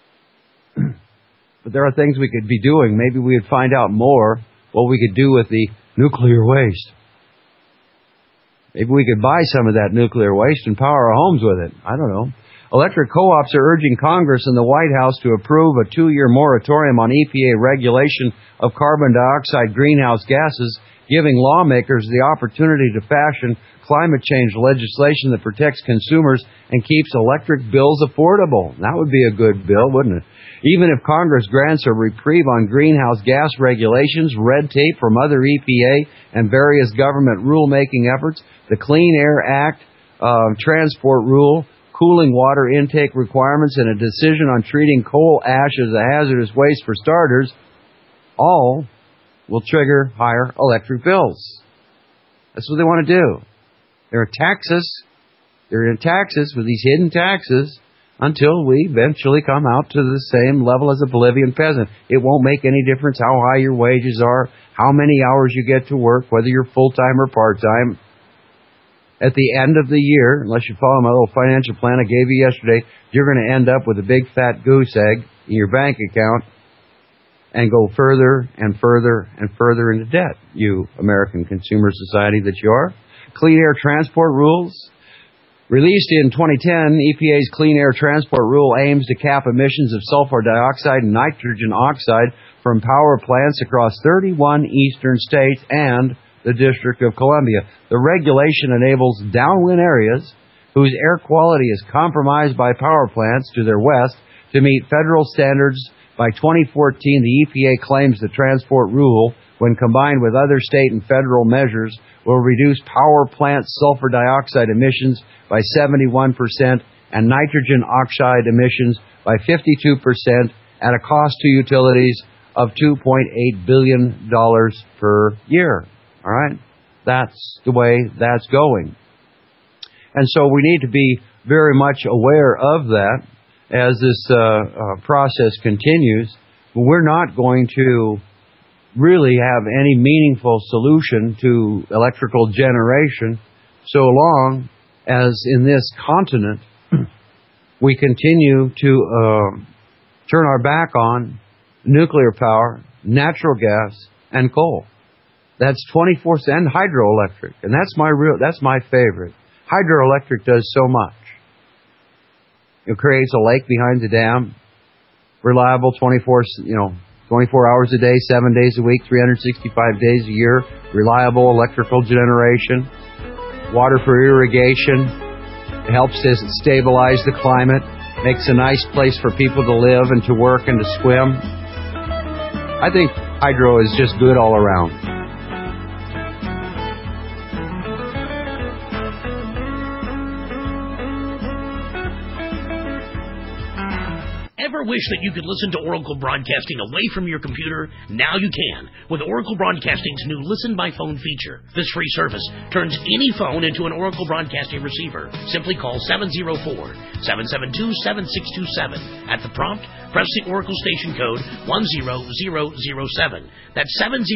S2: But there are things we could be doing. Maybe we would find out more what we could do with the nuclear waste. Maybe we could buy some of that nuclear waste and power our homes with it. I don't know. Electric co-ops are urging Congress and the White House to approve a 2-year moratorium on EPA regulation of carbon dioxide greenhouse gases, giving lawmakers the opportunity to fashion climate change legislation that protects consumers and keeps electric bills affordable. That would be a good bill, wouldn't it? Even if Congress grants a reprieve on greenhouse gas regulations, red tape from other EPA and various government rulemaking efforts, the Clean Air Act, transport rule, cooling water intake requirements, and a decision on treating coal ash as a hazardous waste for starters, all will trigger higher electric bills. That's what they want to do. They're in taxes with these hidden taxes until we eventually come out to the same level as a Bolivian peasant. It won't make any difference how high your wages are, how many hours you get to work, whether you're full-time or part-time. At the end of the year, unless you follow my little financial plan I gave you yesterday, you're going to end up with a big fat goose egg in your bank account and go further and further and further into debt, you American consumer society that you are. Clean air transport rules. Released in 2010, EPA's Clean Air Transport Rule aims to cap emissions of sulfur dioxide and nitrogen oxide from power plants across 31 eastern states and the District of Columbia. The regulation enables downwind areas whose air quality is compromised by power plants to their west to meet federal standards. By 2014, the EPA claims the transport rule, when combined with other state and federal measures, will reduce power plant sulfur dioxide emissions by 71% and nitrogen oxide emissions by 52% at a cost to utilities of $2.8 billion per year. All right? That's the way that's going. And so we need to be very much aware of that as this process continues. We're not going to really have any meaningful solution to electrical generation so long as in this continent we continue to turn our back on nuclear power, natural gas, and coal. That's 24/7 and hydroelectric, and that's my favorite. Hydroelectric does so much. It creates a lake behind the dam, reliable 24 hours a day, 7 days a week, 365 days a year, reliable electrical generation, water for irrigation. It helps to stabilize the climate, makes a nice place for people to live and to work and to swim. I think hydro is just good all around.
S14: Ever wish that you could listen to Oracle Broadcasting away from your computer? Now you can with Oracle Broadcasting's new Listen by Phone feature. This free service turns any phone into an Oracle Broadcasting receiver. Simply call 704-772-7627. At the prompt, press the Oracle station code 10007. That's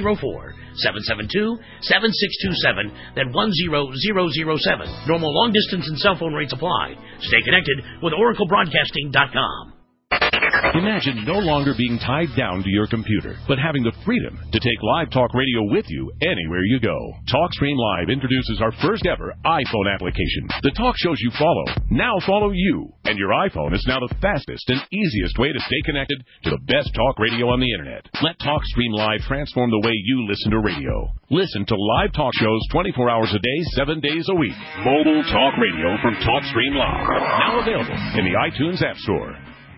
S14: 704-772-7627, then 10007. Normal long distance and cell phone rates apply. Stay connected with OracleBroadcasting.com.
S15: Imagine no longer being tied down to your computer, but having the freedom to take Live Talk Radio with you anywhere you go. TalkStream Live introduces our first ever iPhone application. The talk shows you follow now follow you, and your iPhone is now the fastest and easiest way to stay connected to the best talk radio on the internet. Let TalkStream Live transform the way you listen to radio. Listen to live talk shows 24 hours a day, 7 days a week. Mobile talk radio from TalkStream Live. Now available in the iTunes App Store.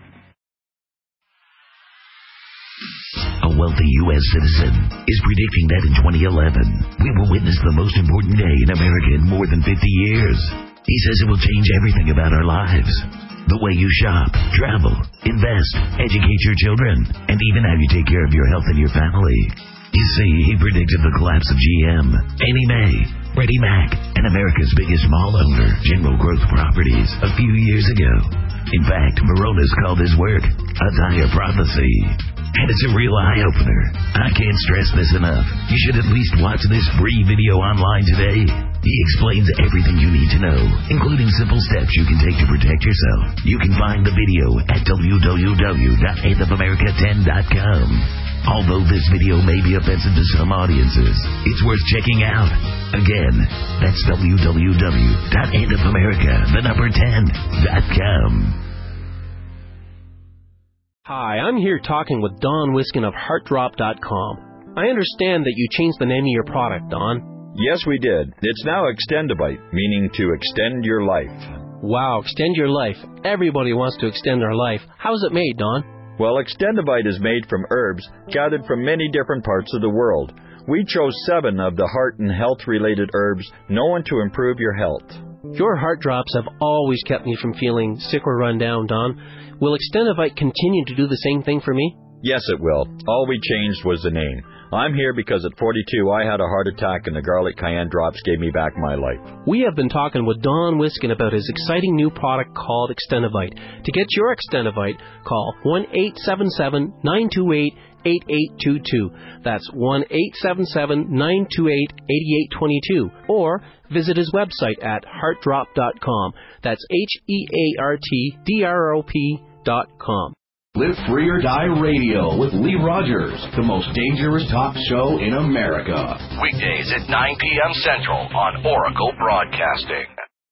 S3: A wealthy U.S. citizen is predicting that in 2011, we will witness the most important day in America in more than 50 years. He says it will change everything about our lives. The way you shop, travel, invest, educate your children, and even how you take care of your health and your family. You see, he predicted the collapse of GM, Annie Mae, Freddie Mac, and America's biggest mall owner, General Growth Properties, a few years ago. In fact, Moronis called his work a dire prophecy. And it's a real eye-opener. I can't stress this enough. You should at least watch this free video online today. He explains everything you need to know, including simple steps you can take to protect yourself. You can find the video at www.endofamerica10.com. Although this video may be offensive to some audiences, it's worth checking out. Again, that's www.endofamerica10.com.
S4: Hi, I'm here talking with Don Wiskin of HeartDrop.com. I understand that you changed the name of your product, Don.
S5: Yes, we did. It's now Extendivite, meaning to extend your life.
S4: Wow, extend your life. Everybody wants to extend their life. How is it made, Don?
S5: Well, Extendivite is made from herbs gathered from many different parts of the world. We chose 7 of the heart and health-related herbs known to improve your health.
S4: Your heart drops have always kept me from feeling sick or run down, Don. Will Extendivite continue to do the same thing for me?
S5: Yes, it will. All we changed was the name. I'm here because at 42 I had a heart attack and the garlic cayenne drops gave me back my life.
S4: We have been talking with Don Wiskin about his exciting new product called Extendivite. To get your Extendivite, call 1-877-928-8822. That's 1-877-928-8822. Or visit his website at heartdrop.com. That's HEARTDROP.com.
S11: Live Free or Die Radio with Lee Rogers, the most dangerous talk show in America.
S17: Weekdays at 9 p.m. Central on Oracle Broadcasting.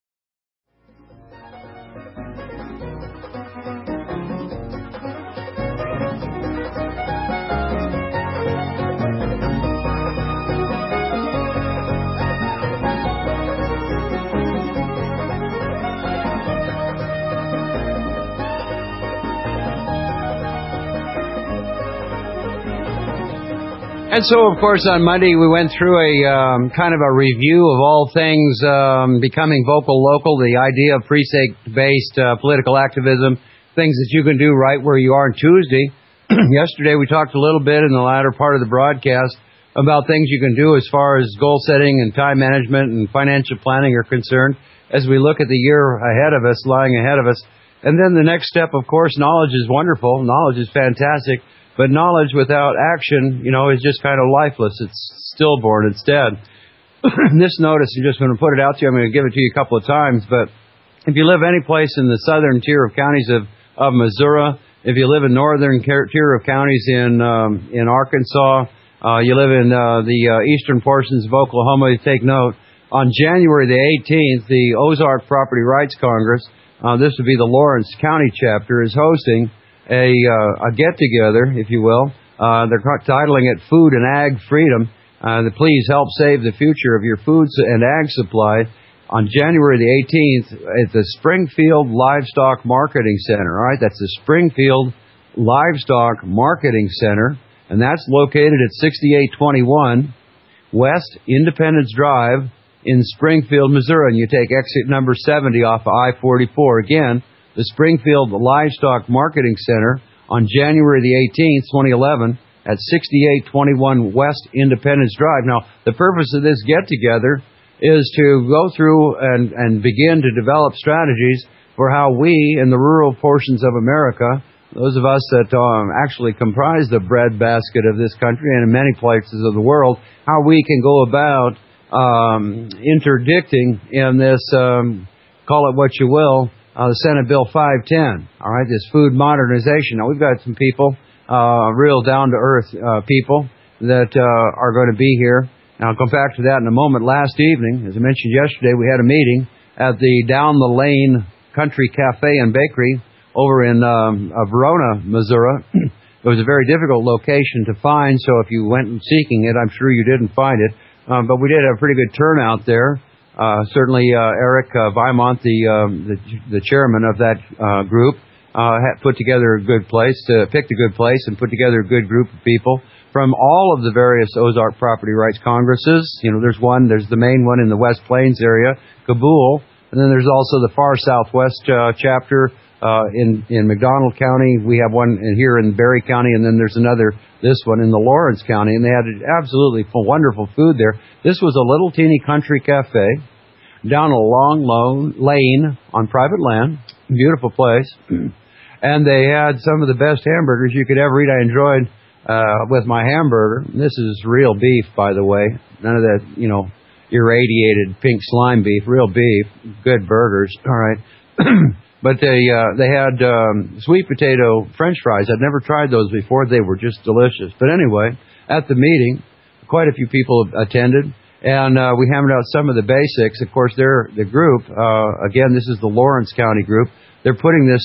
S2: And so, of course, on Monday we went through a kind of a review of all things becoming vocal local, the idea of precinct-based political activism, things that you can do right where you are on Tuesday. Yesterday we talked a little bit in the latter part of the broadcast about things you can do as far as goal setting and time management and financial planning are concerned as we look at the year ahead of us, lying ahead of us. And then the next step, of course, knowledge is wonderful. Knowledge is fantastic. But knowledge without action, is just kind of lifeless. It's stillborn. It's dead. This notice, I'm just going to put it out to you. I'm going to give it to you a couple of times. But if you live any place in the southern tier of counties of Missouri, if you live in northern tier of counties in Arkansas, you live in the eastern portions of Oklahoma, you take note. On January the 18th, the Ozark Property Rights Congress, this would be the Lawrence County chapter, is hosting a get-together, if you will. They're titling it Food and Ag Freedom. Please help save the future of your foods and ag supply. On January the 18th at the Springfield Livestock Marketing Center. All right, that's the Springfield Livestock Marketing Center, and that's located at 6821 West Independence Drive in Springfield, Missouri. And you take exit number 70 off of I-44. Again, the Springfield Livestock Marketing Center on January the 18th, 2011, at 6821 West Independence Drive. Now, the purpose of this get-together is to go through and begin to develop strategies for how we, in the rural portions of America, those of us that actually comprise the breadbasket of this country and in many places of the world, how we can go about interdicting in this, call it what you will, the Senate Bill 510, all right, this food modernization. Now, we've got some people, real down-to-earth people that are going to be here. And I'll come back to that in a moment. Last evening, as I mentioned yesterday, we had a meeting at the Down the Lane Country Cafe and Bakery over in Verona, Missouri. It was a very difficult location to find, so if you went seeking it, I'm sure you didn't find it. But we did have a pretty good turnout there. Certainly, Eric Vimont, the chairman of that group, had put together a good place, picked a good place, and put together a good group of people from all of the various Ozark Property Rights Congresses. There's the main one in the West Plains area, Kabul, and then there's also the Far Southwest chapter in McDonald County. We have one here in Berry County, and then there's this one in the Lawrence County, and they had absolutely wonderful food there. This was a little teeny country cafe down a long lane on private land, beautiful place, and they had some of the best hamburgers you could ever eat. I enjoyed with my hamburger. This is real beef, by the way, none of that irradiated pink slime beef, real beef, good burgers, all right. But they had sweet potato French fries. I'd never tried those before. They were just delicious. But anyway, at the meeting, quite a few people attended, and we hammered out some of the basics. Of course, the group, again, this is the Lawrence County group. They're putting this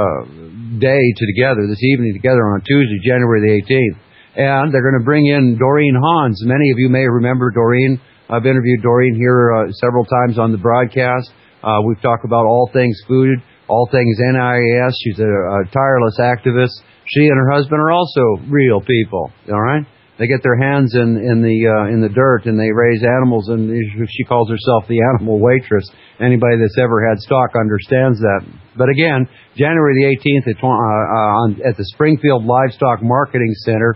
S2: this evening together on Tuesday, January the 18th. And they're going to bring in Doreen Hans. Many of you may remember Doreen. I've interviewed Doreen here several times on the broadcast. We've talked about all things food, all things NIAS. She's a tireless activist. She and her husband are also real people, all right? They get their hands in the dirt and they raise animals, and she calls herself the animal waitress. Anybody that's ever had stock understands that. But again, January the 18th at the Springfield Livestock Marketing Center,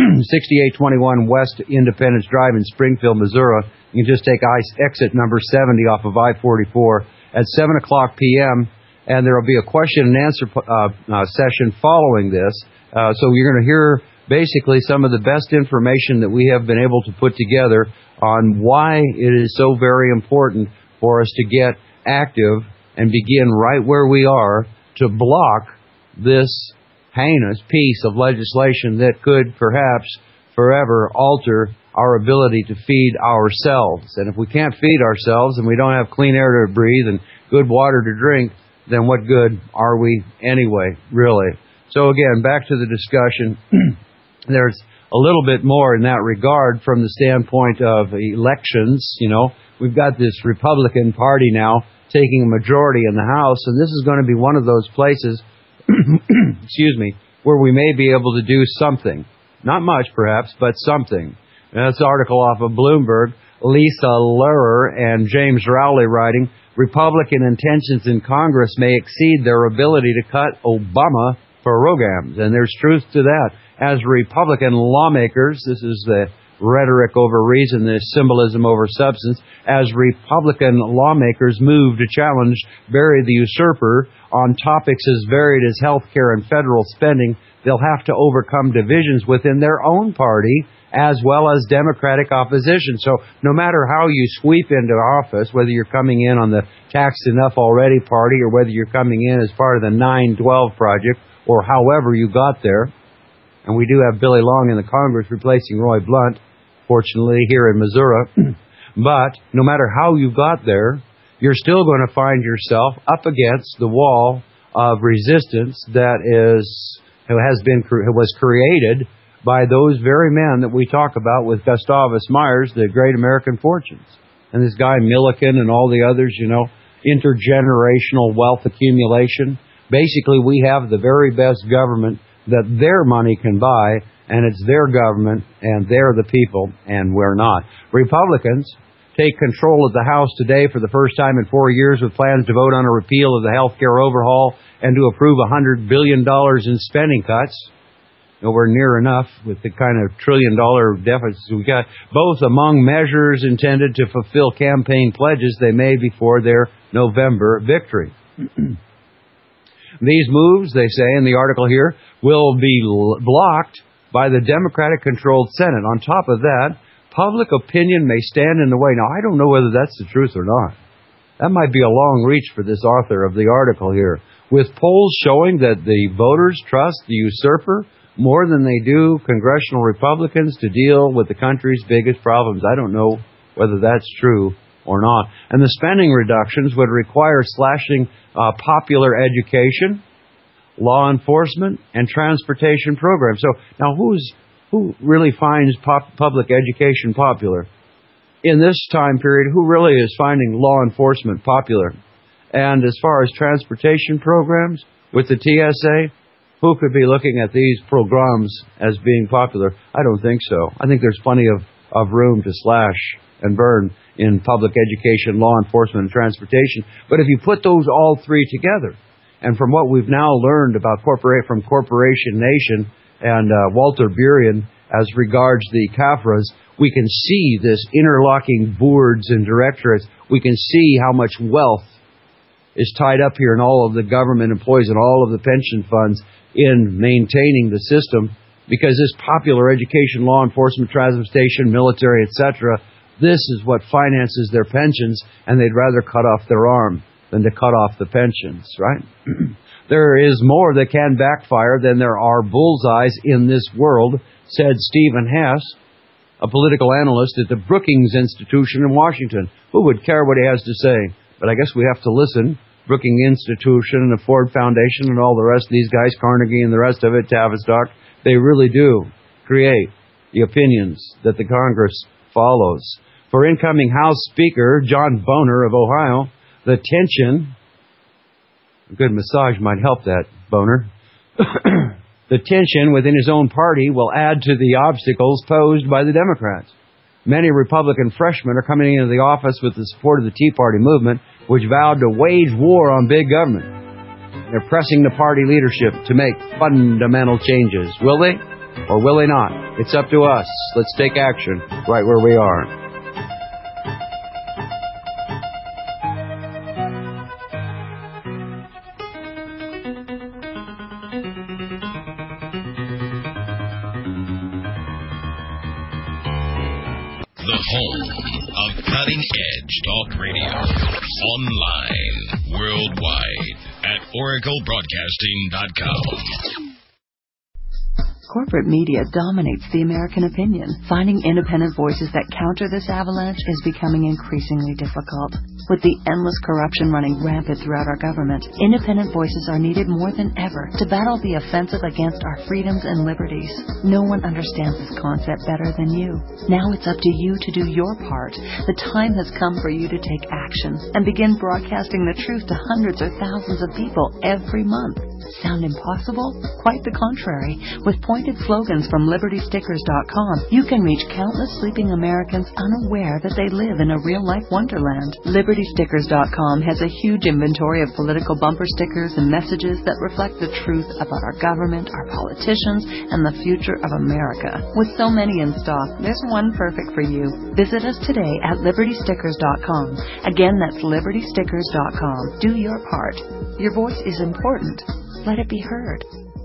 S2: 6821 West Independence Drive in Springfield, Missouri. You can just take exit number 70 off of I-44 at 7 o'clock p.m., and there will be a question and answer session following this. So you're going to hear basically some of the best information that we have been able to put together on why it is so very important for us to get active and begin right where we are to block this heinous piece of legislation that could perhaps forever alter our ability to feed ourselves. And if we can't feed ourselves and we don't have clean air to breathe and good water to drink, then what good are we anyway, really? So again, back to the discussion. There's a little bit more in that regard from the standpoint of elections. You know, we've got this Republican Party now taking a majority in the House, and this is going to be one of those places, excuse me, where we may be able to do something. Not much, perhaps, but something. And that's an article off of Bloomberg. Lisa Lurer and James Rowley writing, Republican intentions in Congress may exceed their ability to cut Obama programs. And there's truth to that. As Republican lawmakers, this is the rhetoric over reason, the symbolism over substance, as Republican lawmakers move to challenge Barry the usurper on topics as varied as health care and federal spending, they'll have to overcome divisions within their own party as well as Democratic opposition. So no matter how you sweep into office, whether you're coming in on the Taxed Enough Already party or whether you're coming in as part of the 9/12 project or however you got there, and we do have Billy Long in the Congress replacing Roy Blunt, fortunately, here in Missouri. But no matter how you got there, you're still going to find yourself up against the wall of resistance that was created by those very men that we talk about with Gustavus Myers, the great American fortunes. And this guy Milliken and all the others, you know, intergenerational wealth accumulation. Basically, we have the very best government that their money can buy, and it's their government, and they're the people, and we're not. Republicans take control of the House today for the first time in 4 years with plans to vote on a repeal of the health care overhaul and to approve $100 billion in spending cuts. Nowhere near enough with the kind of $1 trillion deficits we got, both among measures intended to fulfill campaign pledges they made before their November victory. These moves, they say in the article here, will be blocked by the Democratic-controlled Senate. On top of that, public opinion may stand in the way. Now, I don't know whether that's the truth or not. That might be a long reach for this author of the article here. With polls showing that the voters trust the usurper more than they do congressional Republicans to deal with the country's biggest problems. I don't know whether that's true or not. And the spending reductions would require slashing popular education, law enforcement, and transportation programs. So now who really finds public education popular? In this time period, who really is finding law enforcement popular? And as far as transportation programs with the TSA, who could be looking at these programs as being popular? I don't think so. I think there's plenty of room to slash and burn in public education, law enforcement, and transportation. But if you put those all three together, and from what we've now learned about from Corporation Nation and Walter Burien as regards the CAFRAs, we can see this interlocking boards and directorates. We can see how much wealth is tied up here in all of the government employees and all of the pension funds in maintaining the system, because this popular education, law enforcement, transportation, military, etc., this is what finances their pensions, and they'd rather cut off their arm than to cut off the pensions, right? There is more that can backfire than there are bullseyes in this world, said Stephen Hess, a political analyst at the Brookings Institution in Washington. Who would care what he has to say? But I guess we have to listen. Brookings Institution and the Ford Foundation and all the rest of these guys, Carnegie and the rest of it, Tavistock, they really do create the opinions that the Congress follows. For incoming House Speaker John Boehner of Ohio, the tension, a good massage might help that, Boehner, The tension within his own party will add to the obstacles posed by the Democrats. Many Republican freshmen are coming into the office with the support of the Tea Party movement, which vowed to wage war on big government. They're pressing the party leadership to make fundamental changes. Will they or will they not? It's up to us. Let's take action right where we are.
S9: Home of Cutting Edge Talk Radio. Online, worldwide, at oraclebroadcasting.com.
S6: Corporate media dominates the American opinion. Finding independent voices that counter this avalanche is becoming increasingly difficult. With the endless corruption running rampant throughout our government, independent voices are needed more than ever to battle the offensive against our freedoms and liberties. No one understands this concept better than you. Now it's up to you to do your part. The time has come for you to take action and begin broadcasting the truth to hundreds or thousands of people every month. Sound impossible? Quite the contrary. With pointed slogans from LibertyStickers.com, you can reach countless sleeping Americans unaware that they live in a real-life wonderland. LibertyStickers.com has a huge inventory of political bumper stickers and messages that reflect the truth about our government, our politicians, and the future of America. With so many in stock, there's one perfect for you. Visit us today at LibertyStickers.com. Again, that's LibertyStickers.com. Do your part. Your voice is important. Let it be heard.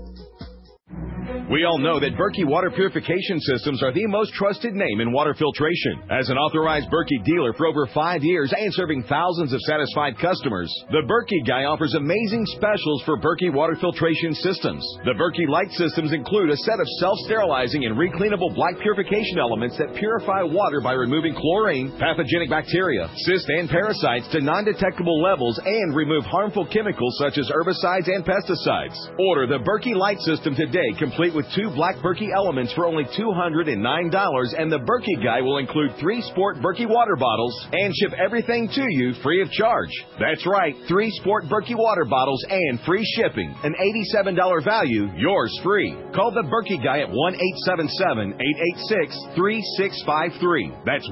S7: We all know that Berkey Water Purification Systems are the most trusted name in water filtration. As an authorized Berkey dealer for over 5 years and serving thousands of satisfied customers, the Berkey Guy offers amazing specials for Berkey water filtration systems. The Berkey Light systems include a set of self-sterilizing and recleanable black purification elements that purify water by removing chlorine, pathogenic bacteria, cysts, and parasites to non-detectable levels and remove harmful chemicals such as herbicides and pesticides. Order the Berkey Light system today, complete with 2 black Berkey elements for only $209, and the Berkey Guy will include 3 Sport Berkey water bottles and ship everything to you free of charge. That's right, 3 Sport Berkey water bottles and free shipping. An $87 value, yours free. Call the Berkey Guy at 1-877-886-3653. That's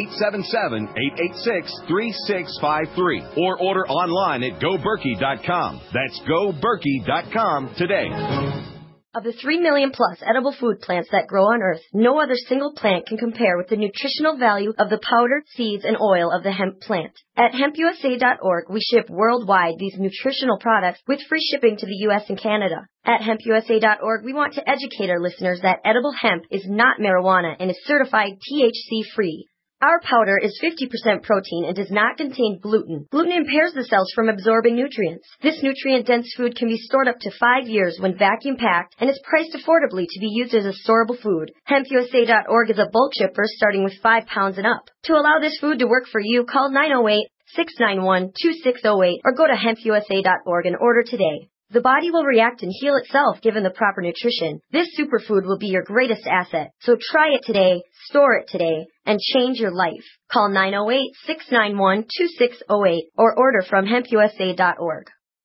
S7: 1-877-886-3653. Or order online at GoBerkey.com. That's GoBerkey.com today.
S8: Of the 3 million plus edible food plants that grow on Earth, no other single plant can compare with the nutritional value of the powder, seeds, and oil of the hemp plant. At hempusa.org, we ship worldwide these nutritional products with free shipping to the U.S. and Canada. At hempusa.org, we want to educate our listeners that edible hemp is not marijuana and is certified THC-free. Our powder is 50% protein and does not contain gluten. Gluten impairs the cells from absorbing nutrients. This nutrient-dense food can be stored up to 5 years when vacuum-packed and is priced affordably to be used as a storable food. HempUSA.org is a bulk shipper starting with 5 pounds and up. To allow this food to work for you, call 908-691-2608 or go to HempUSA.org and order today. The body will react and heal itself given the proper nutrition. This superfood will be your greatest asset. So try it today, store it today, and change your life. Call 908-691-2608 or order from hempusa.org.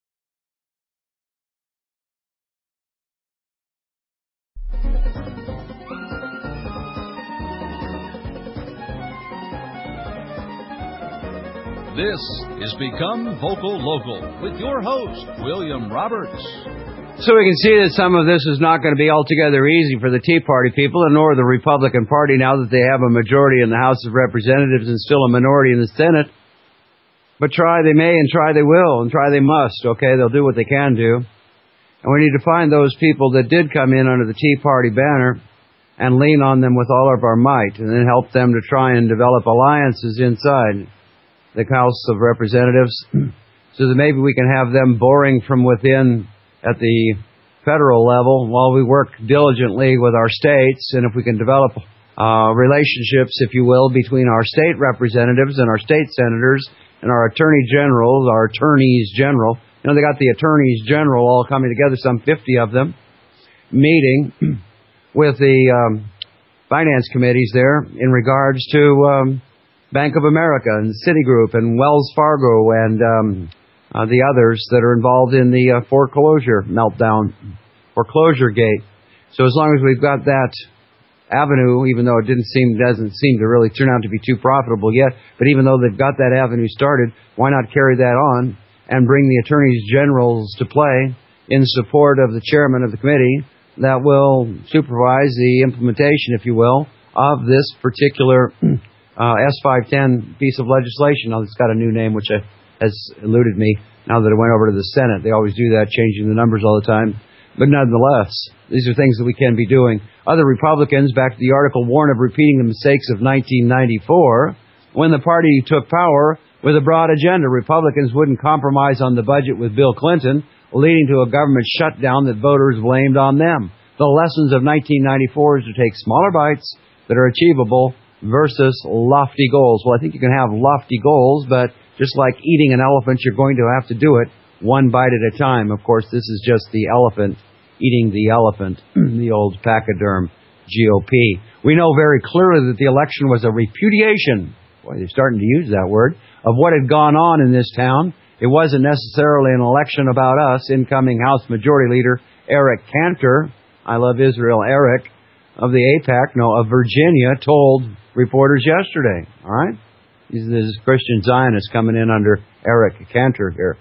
S1: This is Become Vocal Local with your host, William Roberts.
S2: So we can see that some of this is not going to be altogether easy for the Tea Party people, and nor the Republican Party now that they have a majority in the House of Representatives and still a minority in the Senate. But try they may and try they will and try they must, okay? They'll do what they can do. And we need to find those people that did come in under the Tea Party banner and lean on them with all of our might and then help them to try and develop alliances inside the House of Representatives so that maybe we can have them boring from within at the federal level while we work diligently with our states. And if we can develop relationships, if you will, between our state representatives and our state senators and our attorneys general, you know, they got the attorneys general all coming together, some 50 of them, meeting with the finance committees there in regards to Bank of America and Citigroup and Wells Fargo and the others that are involved in the foreclosure meltdown. foreclosure gate. So as long as we've got that avenue, even though it doesn't seem to really turn out to be too profitable yet, but even though they've got that avenue started, why not carry that on and bring the attorneys generals to play in support of the chairman of the committee that will supervise the implementation, if you will, of this particular S510 piece of legislation. Now, it's got a new name, which has eluded me now that it went over to the Senate. They always do that, changing the numbers all the time. But nonetheless, these are things that we can be doing. Other Republicans, back to the article, warn of repeating the mistakes of 1994 when the party took power with a broad agenda. Republicans wouldn't compromise on the budget with Bill Clinton, leading to a government shutdown that voters blamed on them. The lessons of 1994 is to take smaller bites that are achievable versus lofty goals. Well, I think you can have lofty goals, but just like eating an elephant, you're going to have to do it one bite at a time. Of course, this is just the elephant eating the elephant, the old pachyderm GOP. We know very clearly that the election was a repudiation, boy, they're starting to use that word, of what had gone on in this town. It wasn't necessarily an election about us. Incoming House Majority Leader Eric Cantor, I love Israel, Eric, of the AIPAC, of Virginia, told reporters yesterday, all right? This is Christian Zionist coming in under Eric Cantor here.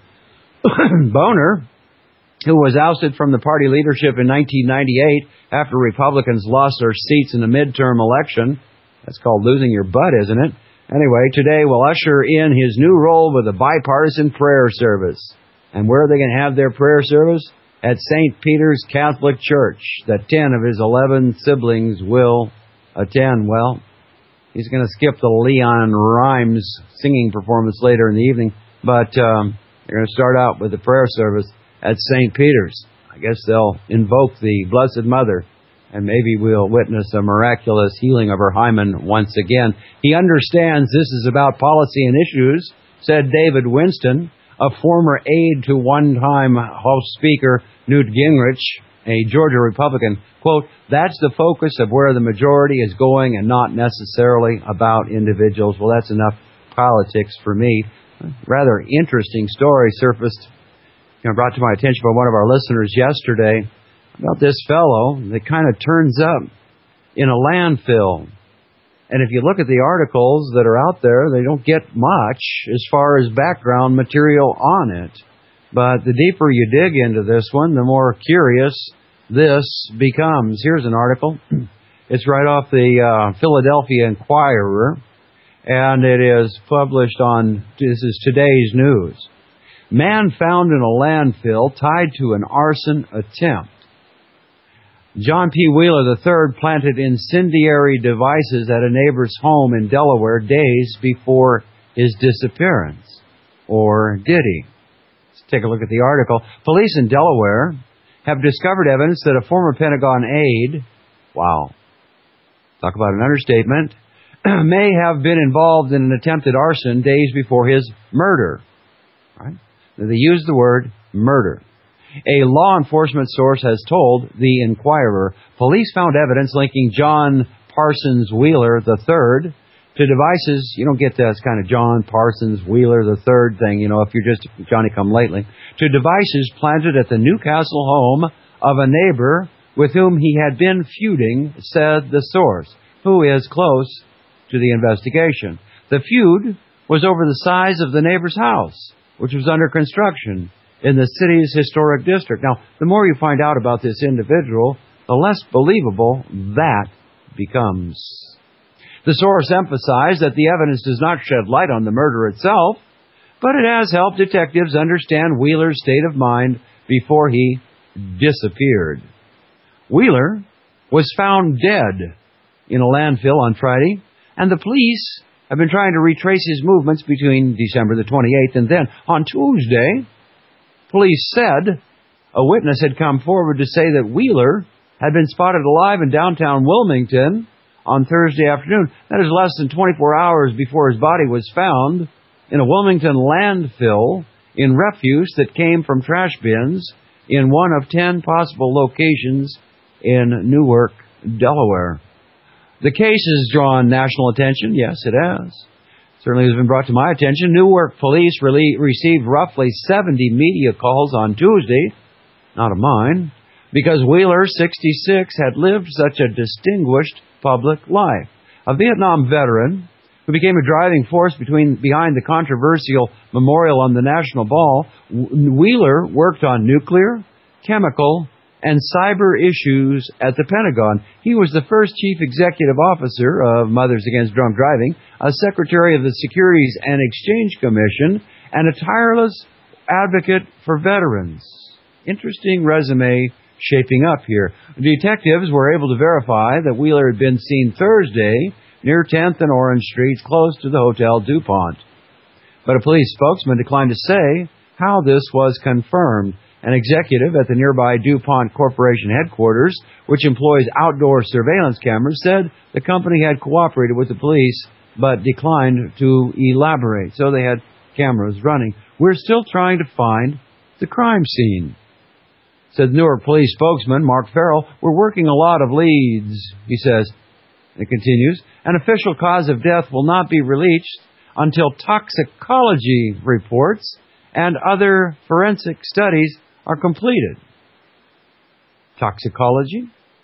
S2: Boner, who was ousted from the party leadership in 1998 after Republicans lost their seats in the midterm election. That's called losing your butt, isn't it? Anyway, today will usher in his new role with a bipartisan prayer service. And where are they going to have their prayer service? At St. Peter's Catholic Church, that 10 of his 11 siblings will attend. Well, he's going to skip the Leon Rimes singing performance later in the evening, but they're going to start out with the prayer service at St. Peter's. I guess they'll invoke the Blessed Mother, and maybe we'll witness a miraculous healing of her hymen once again. He understands this is about policy and issues, said David Winston, a former aide to one-time House Speaker Newt Gingrich, a Georgia Republican. Quote, that's the focus of where the majority is going and not necessarily about individuals. Well, that's enough politics for me. Rather interesting story surfaced, brought to my attention by one of our listeners yesterday about this fellow that kind of turns up in a landfill. And if you look at the articles that are out there, they don't get much as far as background material on it. But the deeper you dig into this one, the more curious this becomes. Here's an article. It's right off the Philadelphia Inquirer, and it is published on, this is today's news. Man found in a landfill tied to an arson attempt. John P. Wheeler III planted incendiary devices at a neighbor's home in Delaware days before his disappearance. Or did he? Let's take a look at the article. Police in Delaware have discovered evidence that a former Pentagon aide, wow, talk about an understatement, may have been involved in an attempted arson days before his murder. Right? They use the word murder. A law enforcement source has told the Inquirer police found evidence linking John Parsons Wheeler III to devices. You don't get that kind of John Parsons Wheeler III thing, if you're just Johnny-come-lately, to devices planted at the Newcastle home of a neighbor with whom he had been feuding, said the source, who is close to the investigation. The feud was over the size of the neighbor's house, which was under construction in the city's historic district. Now, the more you find out about this individual, the less believable that becomes. The source emphasized that the evidence does not shed light on the murder itself, but it has helped detectives understand Wheeler's state of mind before he disappeared. Wheeler was found dead in a landfill on Friday, and the police have been trying to retrace his movements between December the 28th and then. On Tuesday, police said a witness had come forward to say that Wheeler had been spotted alive in downtown Wilmington on Thursday afternoon. That is less than 24 hours before his body was found in a Wilmington landfill in refuse that came from trash bins in one of 10 possible locations in Newark, Delaware. The case has drawn national attention. Yes, it has. Certainly has been brought to my attention. Newark police received roughly 70 media calls on Tuesday, not of mine, because Wheeler, 66, had lived such a distinguished public life. A Vietnam veteran who became a driving force behind the controversial memorial on the National Mall, Wheeler worked on nuclear, chemical, and cyber issues at the Pentagon. He was the first chief executive officer of Mothers Against Drunk Driving, a secretary of the Securities and Exchange Commission, and a tireless advocate for veterans. Interesting resume shaping up here. Detectives were able to verify that Wheeler had been seen Thursday near 10th and Orange Streets, close to the Hotel DuPont. But a police spokesman declined to say how this was confirmed. An executive at the nearby DuPont Corporation headquarters, which employs outdoor surveillance cameras, said the company had cooperated with the police but declined to elaborate. So they had cameras running. We're still trying to find the crime scene, said Newark police spokesman Mark Farrell. We're working a lot of leads, he says. It continues, an official cause of death will not be released until toxicology reports and other forensic studies are completed. Toxicology?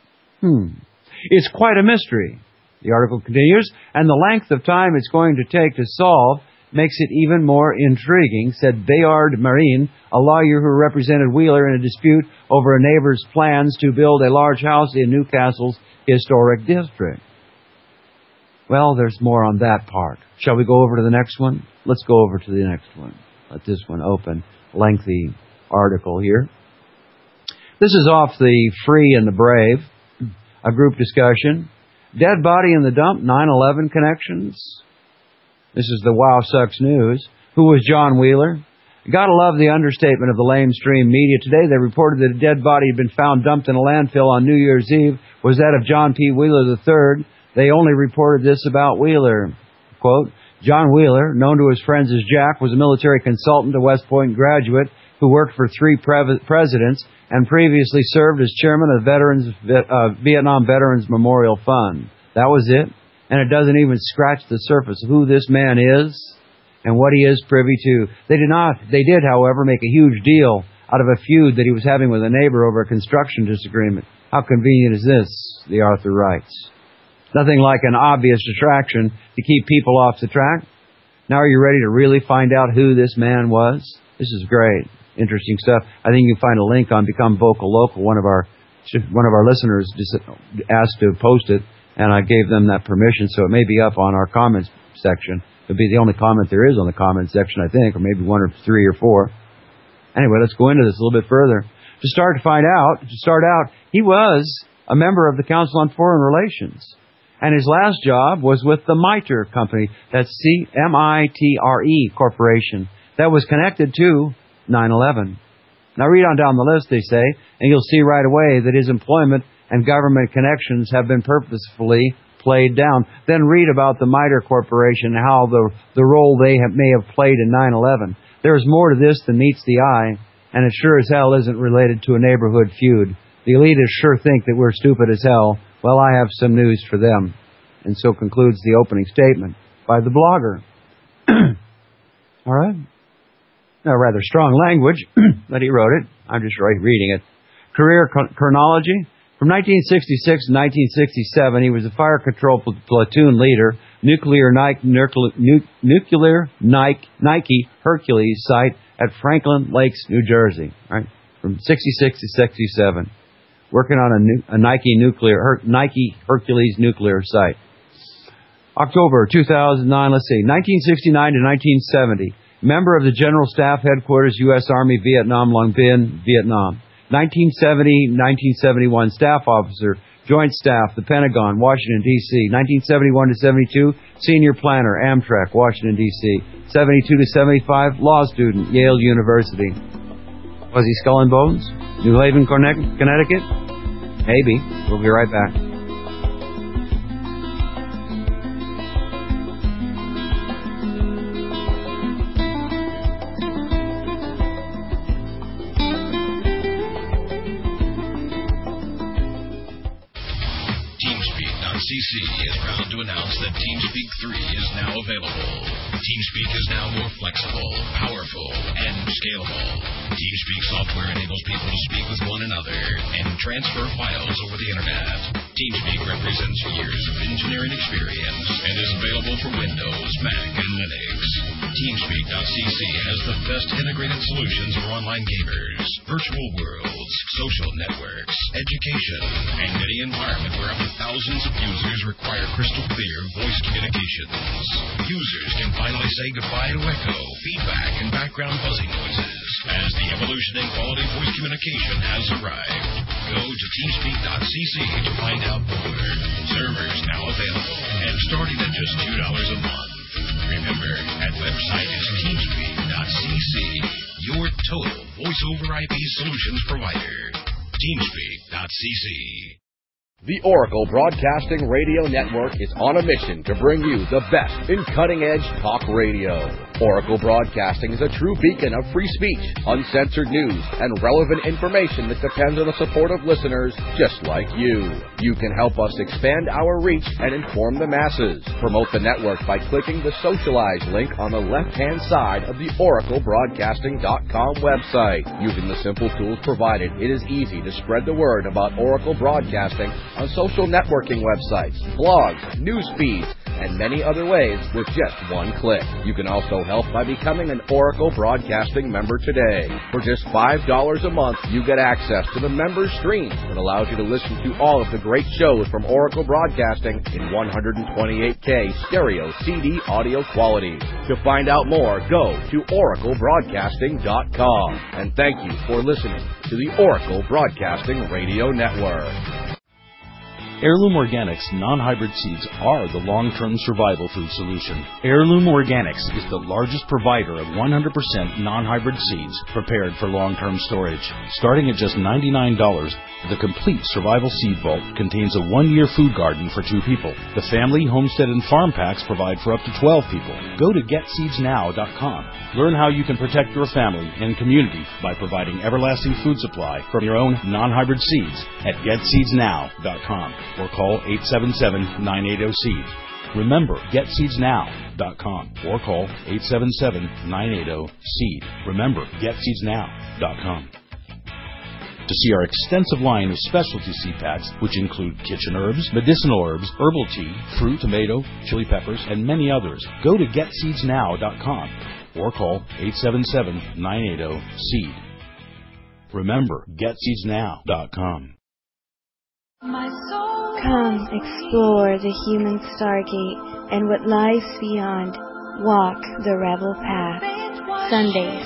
S2: It's quite a mystery, the article continues, and the length of time it's going to take to solve makes it even more intriguing, said Bayard Marine, a lawyer who represented Wheeler in a dispute over a neighbor's plans to build a large house in Newcastle's historic district. Well, there's more on that part. Shall we go over to the next one? Let's go over to the next one. Let this one open. Lengthy article here. This is off the Free and the Brave, a group discussion. Dead body in the dump, 9/11 connections. This is the Wow Sucks News. Who was John Wheeler? Gotta love the understatement of the lamestream media. Today they reported that a dead body had been found dumped in a landfill on New Year's Eve. Was that of John P. Wheeler III? They only reported this about Wheeler. Quote, John Wheeler, known to his friends as Jack, was a military consultant, a West Point graduate who worked for 3 presidents and previously served as chairman of the Vietnam Veterans Memorial Fund. That was it. And it doesn't even scratch the surface of who this man is and what he is privy to. They did, however, make a huge deal out of a feud that he was having with a neighbor over a construction disagreement. How convenient is this, the author writes. Nothing like an obvious distraction to keep people off the track. Now are you ready to really find out who this man was? This is great. Interesting stuff. I think you can find a link on Become Vocal Local. One of our listeners asked to post it, and I gave them that permission, so it may be up on our comments section. It'll be the only comment there is on the comments section, I think, or maybe 1 or 3 or 4. Anyway, let's go into this a little bit further. To start out, he was a member of the Council on Foreign Relations. And his last job was with the MITRE company, that's C-M-I-T-R-E Corporation, that was connected to 9/11. Now read on down the list, they say, and you'll see right away that his employment and government connections have been purposefully played down. Then read about the MITRE Corporation, how the role they may have played in 9/11. There's more to this than meets the eye, and it sure as hell isn't related to a neighborhood feud. The elitists sure think that we're stupid as hell. Well, I have some news for them. And so concludes the opening statement by the blogger. All right? Now, rather strong language, but he wrote it. I'm just reading it. Career chronology. From 1966 to 1967, he was a fire control platoon leader, nuclear Nike Hercules site at Franklin Lakes, New Jersey. Right? From 66 to 67. Working on a Nike Hercules nuclear site. October 2009, let's see, 1969 to 1970. Member of the General Staff Headquarters, U.S. Army, Vietnam, Long Binh, Vietnam. 1970-1971, Staff Officer, Joint Staff, the Pentagon, Washington, D.C. 1971 to 72, Senior Planner, Amtrak, Washington, D.C. 72 to 75, Law Student, Yale University. Was he Skull and Bones? New Haven, Connecticut? Maybe. We'll be right back.
S9: TeamSpeak.cc is proud to announce that TeamSpeak 3 is now available. TeamSpeak is now more flexible, powerful, and scalable. TeamSpeak software enables people to speak with one another and transfer files over the internet. TeamSpeak represents years of engineering experience and is available for Windows, Mac, and Linux. TeamSpeak.cc has the best integrated solutions for online gamers, virtual worlds, social networks, education, and any environment where up to thousands of users require crystal clear voice communications. Users can finally say goodbye to echo, feedback, and background buzzing noises as the evolution in quality voice communication has arrived. Go to TeamSpeak.cc to find out more. Servers now available and starting at just $2 a month. Remember, that website is TeamSpeak.cc, your total voice-over IP solutions provider. TeamSpeak.cc.
S12: The Oracle Broadcasting Radio Network is on a mission to bring you the best in cutting-edge talk radio. Oracle Broadcasting is a true beacon of free speech, uncensored news, and relevant information that depends on the support of listeners just like you. You can help us expand our reach and inform the masses. Promote the network by clicking the Socialize link on the left-hand side of the OracleBroadcasting.com website. Using the simple tools provided, it is easy to spread the word about Oracle Broadcasting on social networking websites, blogs, news feeds, and many other ways with just one click. You can also help by becoming an Oracle Broadcasting member today. For just $5 a month, you get access to the member stream that allows you to listen to all of the great shows from Oracle Broadcasting in 128K stereo CD audio quality. To find out more, go to OracleBroadcasting.com. And thank you for listening to the Oracle Broadcasting Radio Network.
S13: Heirloom Organics non-hybrid seeds are the long-term survival food solution. Heirloom Organics is the largest provider of 100% non-hybrid seeds prepared for long-term storage. Starting at just $99, the complete survival seed vault contains a 1-year food garden for 2 people. The family, homestead, and farm packs provide for up to 12 people. Go to GetSeedsNow.com. Learn how you can protect your family and community by providing everlasting food supply from your own non-hybrid seeds at GetSeedsNow.com. Or call 877-980-SEED. Remember, GetSeedsNow.com. Or call 877-980-SEED. Remember, GetSeedsNow.com. To see our extensive line of specialty seed packs, which include kitchen herbs, medicinal herbs, herbal tea, fruit, tomato, chili peppers, and many others, go to GetSeedsNow.com. Or call 877-980-SEED. Remember, GetSeedsNow.com.
S18: Come explore the human stargate and what lies beyond. Walk the rebel path. Sundays.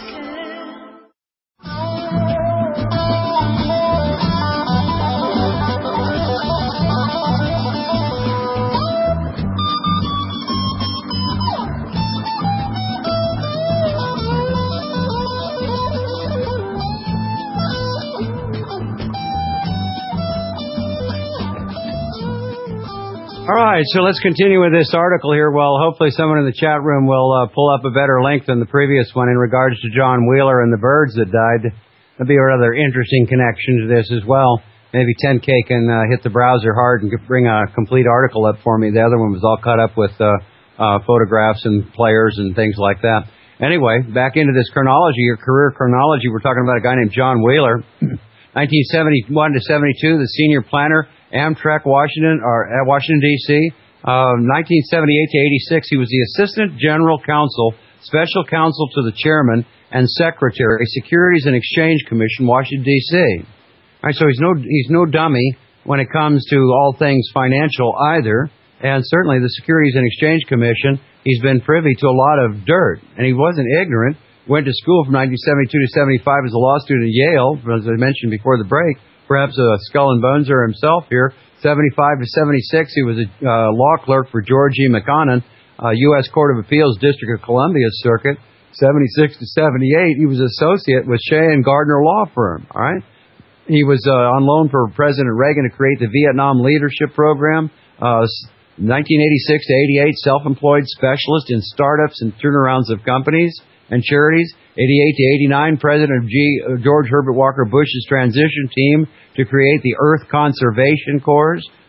S2: All right, so let's continue with this article here. Well, hopefully someone in the chat room will pull up a better link than the previous one in regards to John Wheeler and the birds that died. That'd be a rather interesting connection to this as well. Maybe 10K can hit the browser hard and bring a complete article up for me. The other one was all cut up with photographs and players and things like that. Anyway, back into this chronology, your career chronology. We're talking about a guy named John Wheeler. 1971 to 72, the senior planner, Amtrak, Washington, D.C. 1978 to 86, he was the Assistant General Counsel, Special Counsel to the Chairman and Secretary, Securities and Exchange Commission, Washington, D.C. All right, so he's no dummy when it comes to all things financial either, and certainly the Securities and Exchange Commission, he's been privy to a lot of dirt, and he wasn't ignorant. Went to school from 1972 to 75 as a law student at Yale, as I mentioned before the break. Perhaps a skull and boneser himself here. 75 to 76, he was a law clerk for George E. McConnon, U.S. Court of Appeals, District of Columbia Circuit. 76 to 78, he was associate with Shea and Gardner Law Firm. All right, he was on loan for President Reagan to create the Vietnam Leadership Program. 1986 to 88, self-employed specialist in startups and turnarounds of companies and charities. 88 to 89, President of George Herbert Walker Bush's transition team to create the Earth Conservation Corps.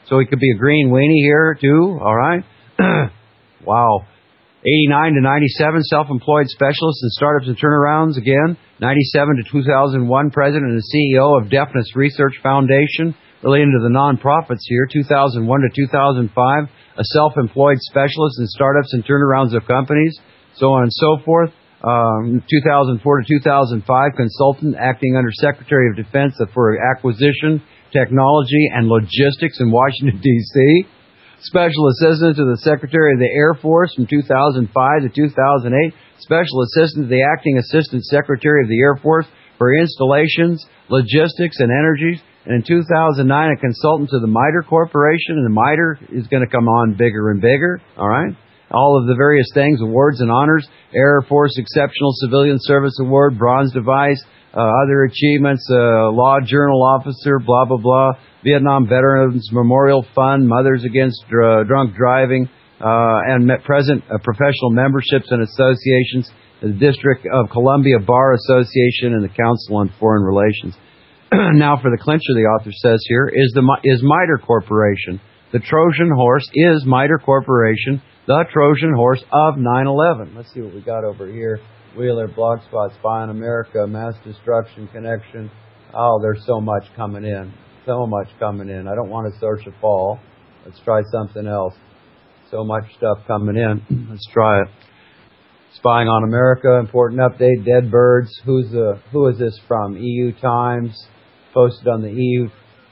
S2: So he could be a green weenie here, too. All right. Wow. 89 to 97, self-employed specialists in startups and turnarounds again. 97 to 2001, president and CEO of Deafness Research Foundation. Really into the nonprofits here. 2001 to 2005, a self-employed specialist in startups and turnarounds of companies. So on and so forth. 2004 to 2005, consultant acting under Secretary of Defense for Acquisition, Technology, and Logistics in Washington, D.C. Special Assistant to the Secretary of the Air Force from 2005 to 2008. Special Assistant to the Acting Assistant Secretary of the Air Force for Installations, Logistics, and Energy. And in 2009, a consultant to the MITRE Corporation. And the MITRE is going to come on bigger and bigger. All right? All of the various things, awards and honors. Air Force Exceptional Civilian Service Award, Bronze Device, other achievements, Law Journal Officer, blah, blah, blah. Vietnam Veterans Memorial Fund, Mothers Against Drunk Driving, and present professional memberships and associations, the District of Columbia Bar Association and the Council on Foreign Relations. Now for the clincher, the author says here, is MITRE Corporation. The Trojan horse is MITRE Corporation, the Trojan horse of 9/11. Let's see what we got over here. Wheeler, Blogspot, Spy on America, Mass Destruction Connection. Oh, there's so much coming in. So much coming in. I don't want to search a fall. Let's try something else. So much stuff coming in. Let's try it. Spying on America, important update. Dead birds. Who is this from? EU Times. Posted on the EU.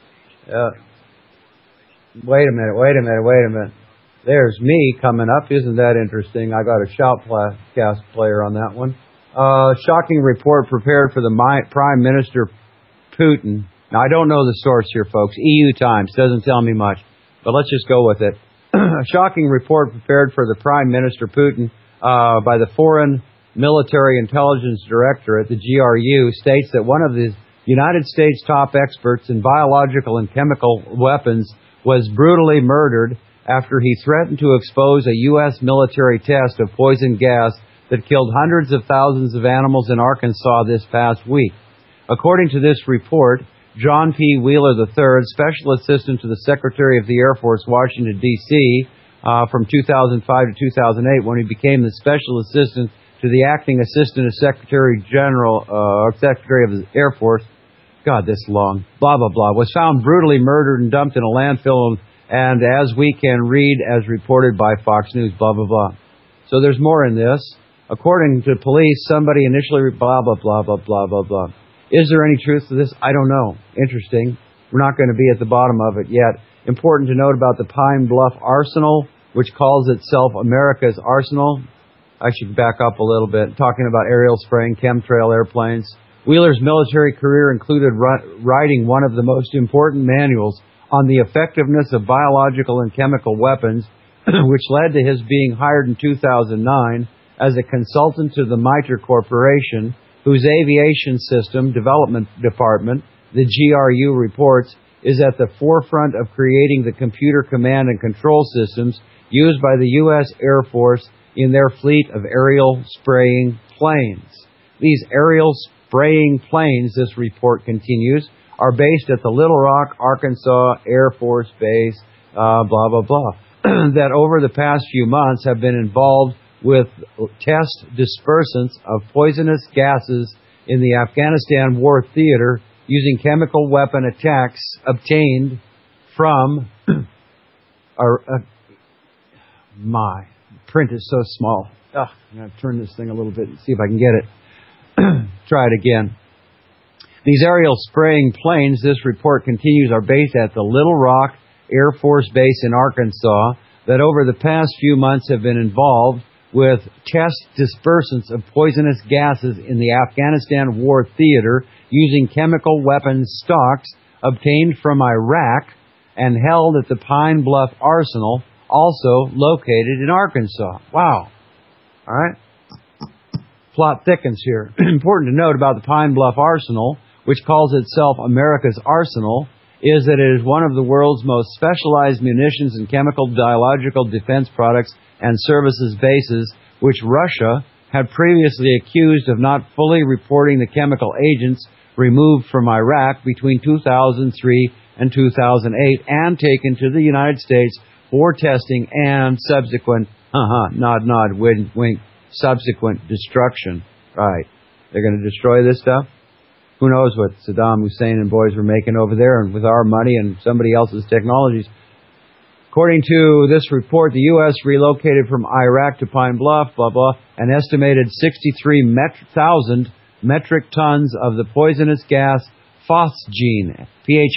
S2: Wait a minute. There's me coming up. Isn't that interesting? I got a shoutcast player on that one. Shocking report prepared for the Prime Minister Putin. Now, I don't know the source here, folks. EU Times doesn't tell me much, but let's just go with it. A shocking report prepared for the Prime Minister Putin by the Foreign Military Intelligence Directorate, the GRU, states that one of the United States top experts in biological and chemical weapons was brutally murdered after he threatened to expose a U.S. military test of poison gas that killed hundreds of thousands of animals in Arkansas this past week. According to this report, John P. Wheeler III, Special Assistant to the Secretary of the Air Force, Washington, D.C., from 2005 to 2008, when he became the Special Assistant to the Acting Assistant of Secretary of the Air Force, God, this long, blah, blah, blah, was found brutally murdered and dumped in a landfill, and as we can read, as reported by Fox News, blah, blah, blah. So there's more in this. According to police, somebody initially, blah, blah, blah, blah, blah, blah, blah. Is there any truth to this? I don't know. Interesting. We're not going to be at the bottom of it yet. Important to note about the Pine Bluff Arsenal, which calls itself America's Arsenal. I should back up a little bit. Talking about aerial spraying, chemtrail airplanes. Wheeler's military career included writing one of the most important manuals on the effectiveness of biological and chemical weapons, which led to his being hired in 2009 as a consultant to the MITRE Corporation, whose aviation system development department, the GRU reports, is at the forefront of creating the computer command and control systems used by the U.S. Air Force in their fleet of aerial spraying planes. These aerial spraying planes, this report continues, are based at the Little Rock, Arkansas Air Force Base, blah, blah, blah, that over the past few months have been involved with test dispersants of poisonous gases in the Afghanistan war theater using chemical weapon attacks obtained from... my print is so small. I'm going to turn this thing a little bit and see if I can get it. Try it again. These aerial spraying planes, this report continues, are based at the Little Rock Air Force Base in Arkansas that over the past few months have been involved with test dispersants of poisonous gases in the Afghanistan war theater using chemical weapons stocks obtained from Iraq and held at the Pine Bluff Arsenal, also located in Arkansas. Wow. All right. Plot thickens here. Important to note about the Pine Bluff Arsenal, which calls itself America's Arsenal, is that it is one of the world's most specialized munitions and chemical biological defense products and services bases, which Russia had previously accused of not fully reporting the chemical agents removed from Iraq between 2003 and 2008 and taken to the United States for testing and subsequent, nod, wink, subsequent destruction. Right. They're going to destroy this stuff? Who knows what Saddam Hussein and boys were making over there and with our money and somebody else's technologies. According to this report, the U.S. relocated from Iraq to Pine Bluff, an estimated 63,000 metric tons of the poisonous gas phosgene,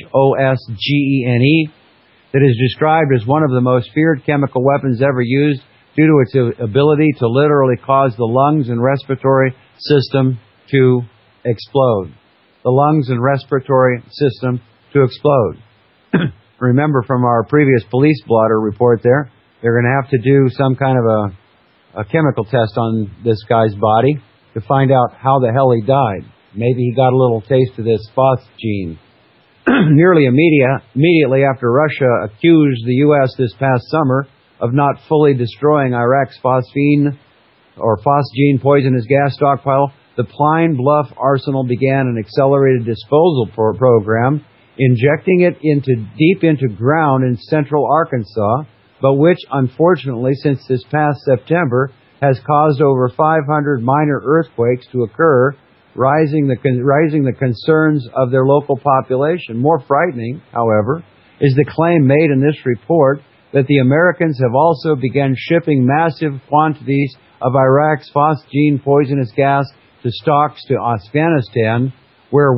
S2: Phosgene, that is described as one of the most feared chemical weapons ever used due to its ability to literally cause the lungs and respiratory system to explode. The lungs and respiratory system to explode. Remember from our previous police blotter report there, they're going to have to do some kind of a chemical test on this guy's body to find out how the hell he died. Maybe he got a little taste of this phosgene. Nearly immediately after Russia accused the U.S. this past summer of not fully destroying Iraq's phosgene poisonous gas stockpile, the Pine Bluff Arsenal began an accelerated disposal program, injecting it deep into ground in central Arkansas, but which, unfortunately, since this past September, has caused over 500 minor earthquakes to occur, raising the concerns of their local population. More frightening, however, is the claim made in this report that the Americans have also begun shipping massive quantities of Iraq's phosgene poisonous gas to stocks to Afghanistan, where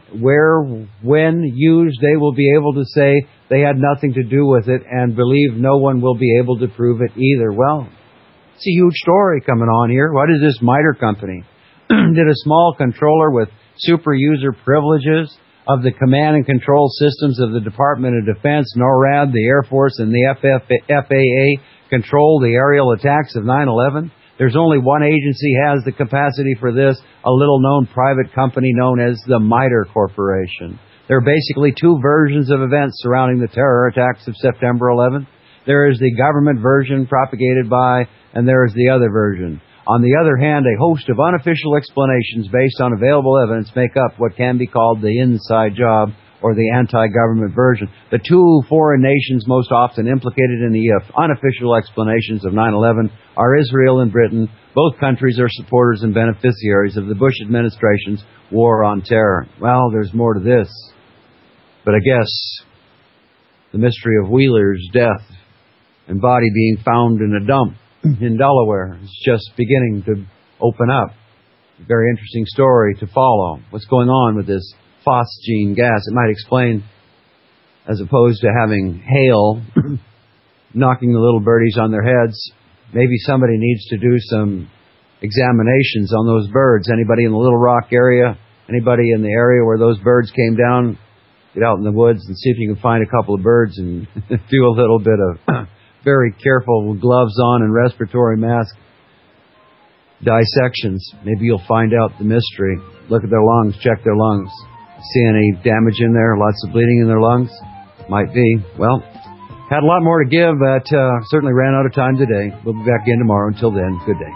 S2: when used, they will be able to say they had nothing to do with it and believe no one will be able to prove it either. Well, it's a huge story coming on here. What is this MITRE company? Did a small controller with super user privileges of the command and control systems of the Department of Defense, NORAD, the Air Force, and the FAA control the aerial attacks of 9/11? There's only one agency has the capacity for this, a little-known private company known as the MITRE Corporation. There are basically two versions of events surrounding the terror attacks of September 11th. There is the government version propagated by, and there is the other version. On the other hand, a host of unofficial explanations based on available evidence make up what can be called the inside job or the anti-government version. The two foreign nations most often implicated in the unofficial explanations of 9/11 are Israel and Britain. Both countries are supporters and beneficiaries of the Bush administration's war on terror. Well, there's more to this. But I guess the mystery of Wheeler's death and body being found in a dump in Delaware is just beginning to open up. A very interesting story to follow. What's going on with this phosgene gas? It might explain, as opposed to having hail knocking the little birdies on their heads, maybe somebody needs to do some examinations on those birds. Anybody in the Little Rock area? Anybody in the area where those birds came down? Get out in the woods and see if you can find a couple of birds and do a little bit of very careful with gloves on and respiratory mask dissections. Maybe you'll find out the mystery. Look at their lungs, check their lungs. See any damage in there? Lots of bleeding in their lungs? Might be. Well, had a lot more to give, but certainly ran out of time today. We'll be back in tomorrow. Until then, good day.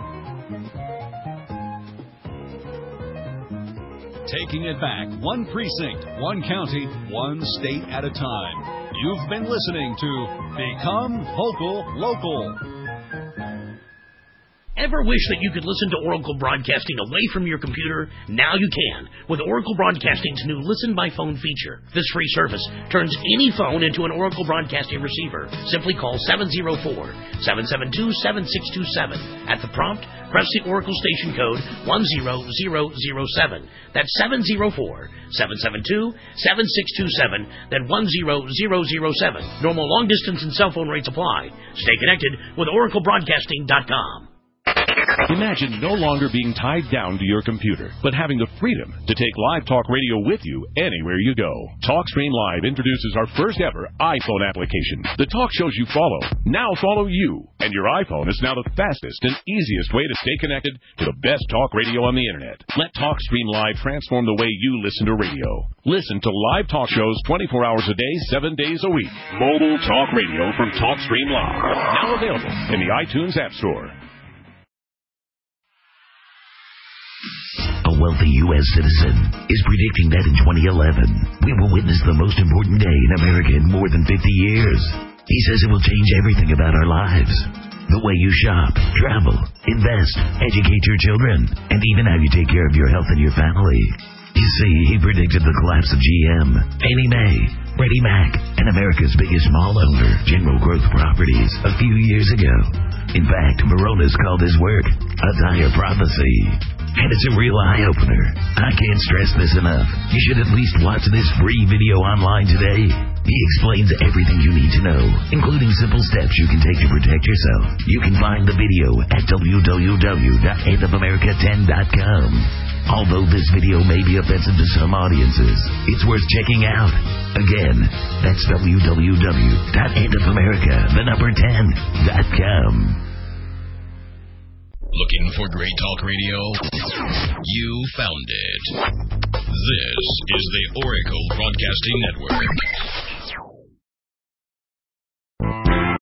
S1: Taking it back, one precinct, one county, one state at a time. You've been listening to Become Vocal Local.
S14: Ever wish that you could listen to Oracle Broadcasting away from your computer? Now you can, with Oracle Broadcasting's new Listen by Phone feature. This free service turns any phone into an Oracle Broadcasting receiver. Simply call 704-772-7627. At the prompt, press the Oracle station code 10007. That's 704-772-7627, then 10007. Normal long distance and cell phone rates apply. Stay connected with OracleBroadcasting.com.
S15: Imagine no longer being tied down to your computer, but having the freedom to take Live Talk Radio with you anywhere you go. TalkStream Live introduces our first ever iPhone application. The talk shows you follow now follow you, and your iPhone is now the fastest and easiest way to stay connected to the best talk radio on the internet. Let TalkStream Live transform the way you listen to radio. Listen to live talk shows 24 hours a day, 7 days a week. Mobile talk radio from TalkStream Live. Now available in the iTunes App Store.
S3: A wealthy U.S. citizen, is predicting that in 2011, we will witness the most important day in America in more than 50 years. He says it will change everything about our lives. The way you shop, travel, invest, educate your children, and even how you take care of your health and your family. You see, he predicted the collapse of GM, Annie Mae, Freddie Mac, and America's biggest mall owner, General Growth Properties, a few years ago. In fact, Moronis called his work a dire prophecy. And it's a real eye-opener. I can't stress this enough. You should at least watch this free video online today. He explains everything you need to know, including simple steps you can take to protect yourself. You can find the video at www.endofamerica10.com. Although this video may be offensive to some audiences, it's worth checking out. Again, that's www.endofamerica10.com.
S9: Looking for great talk radio? You found it. This is the Oracle Broadcasting Network.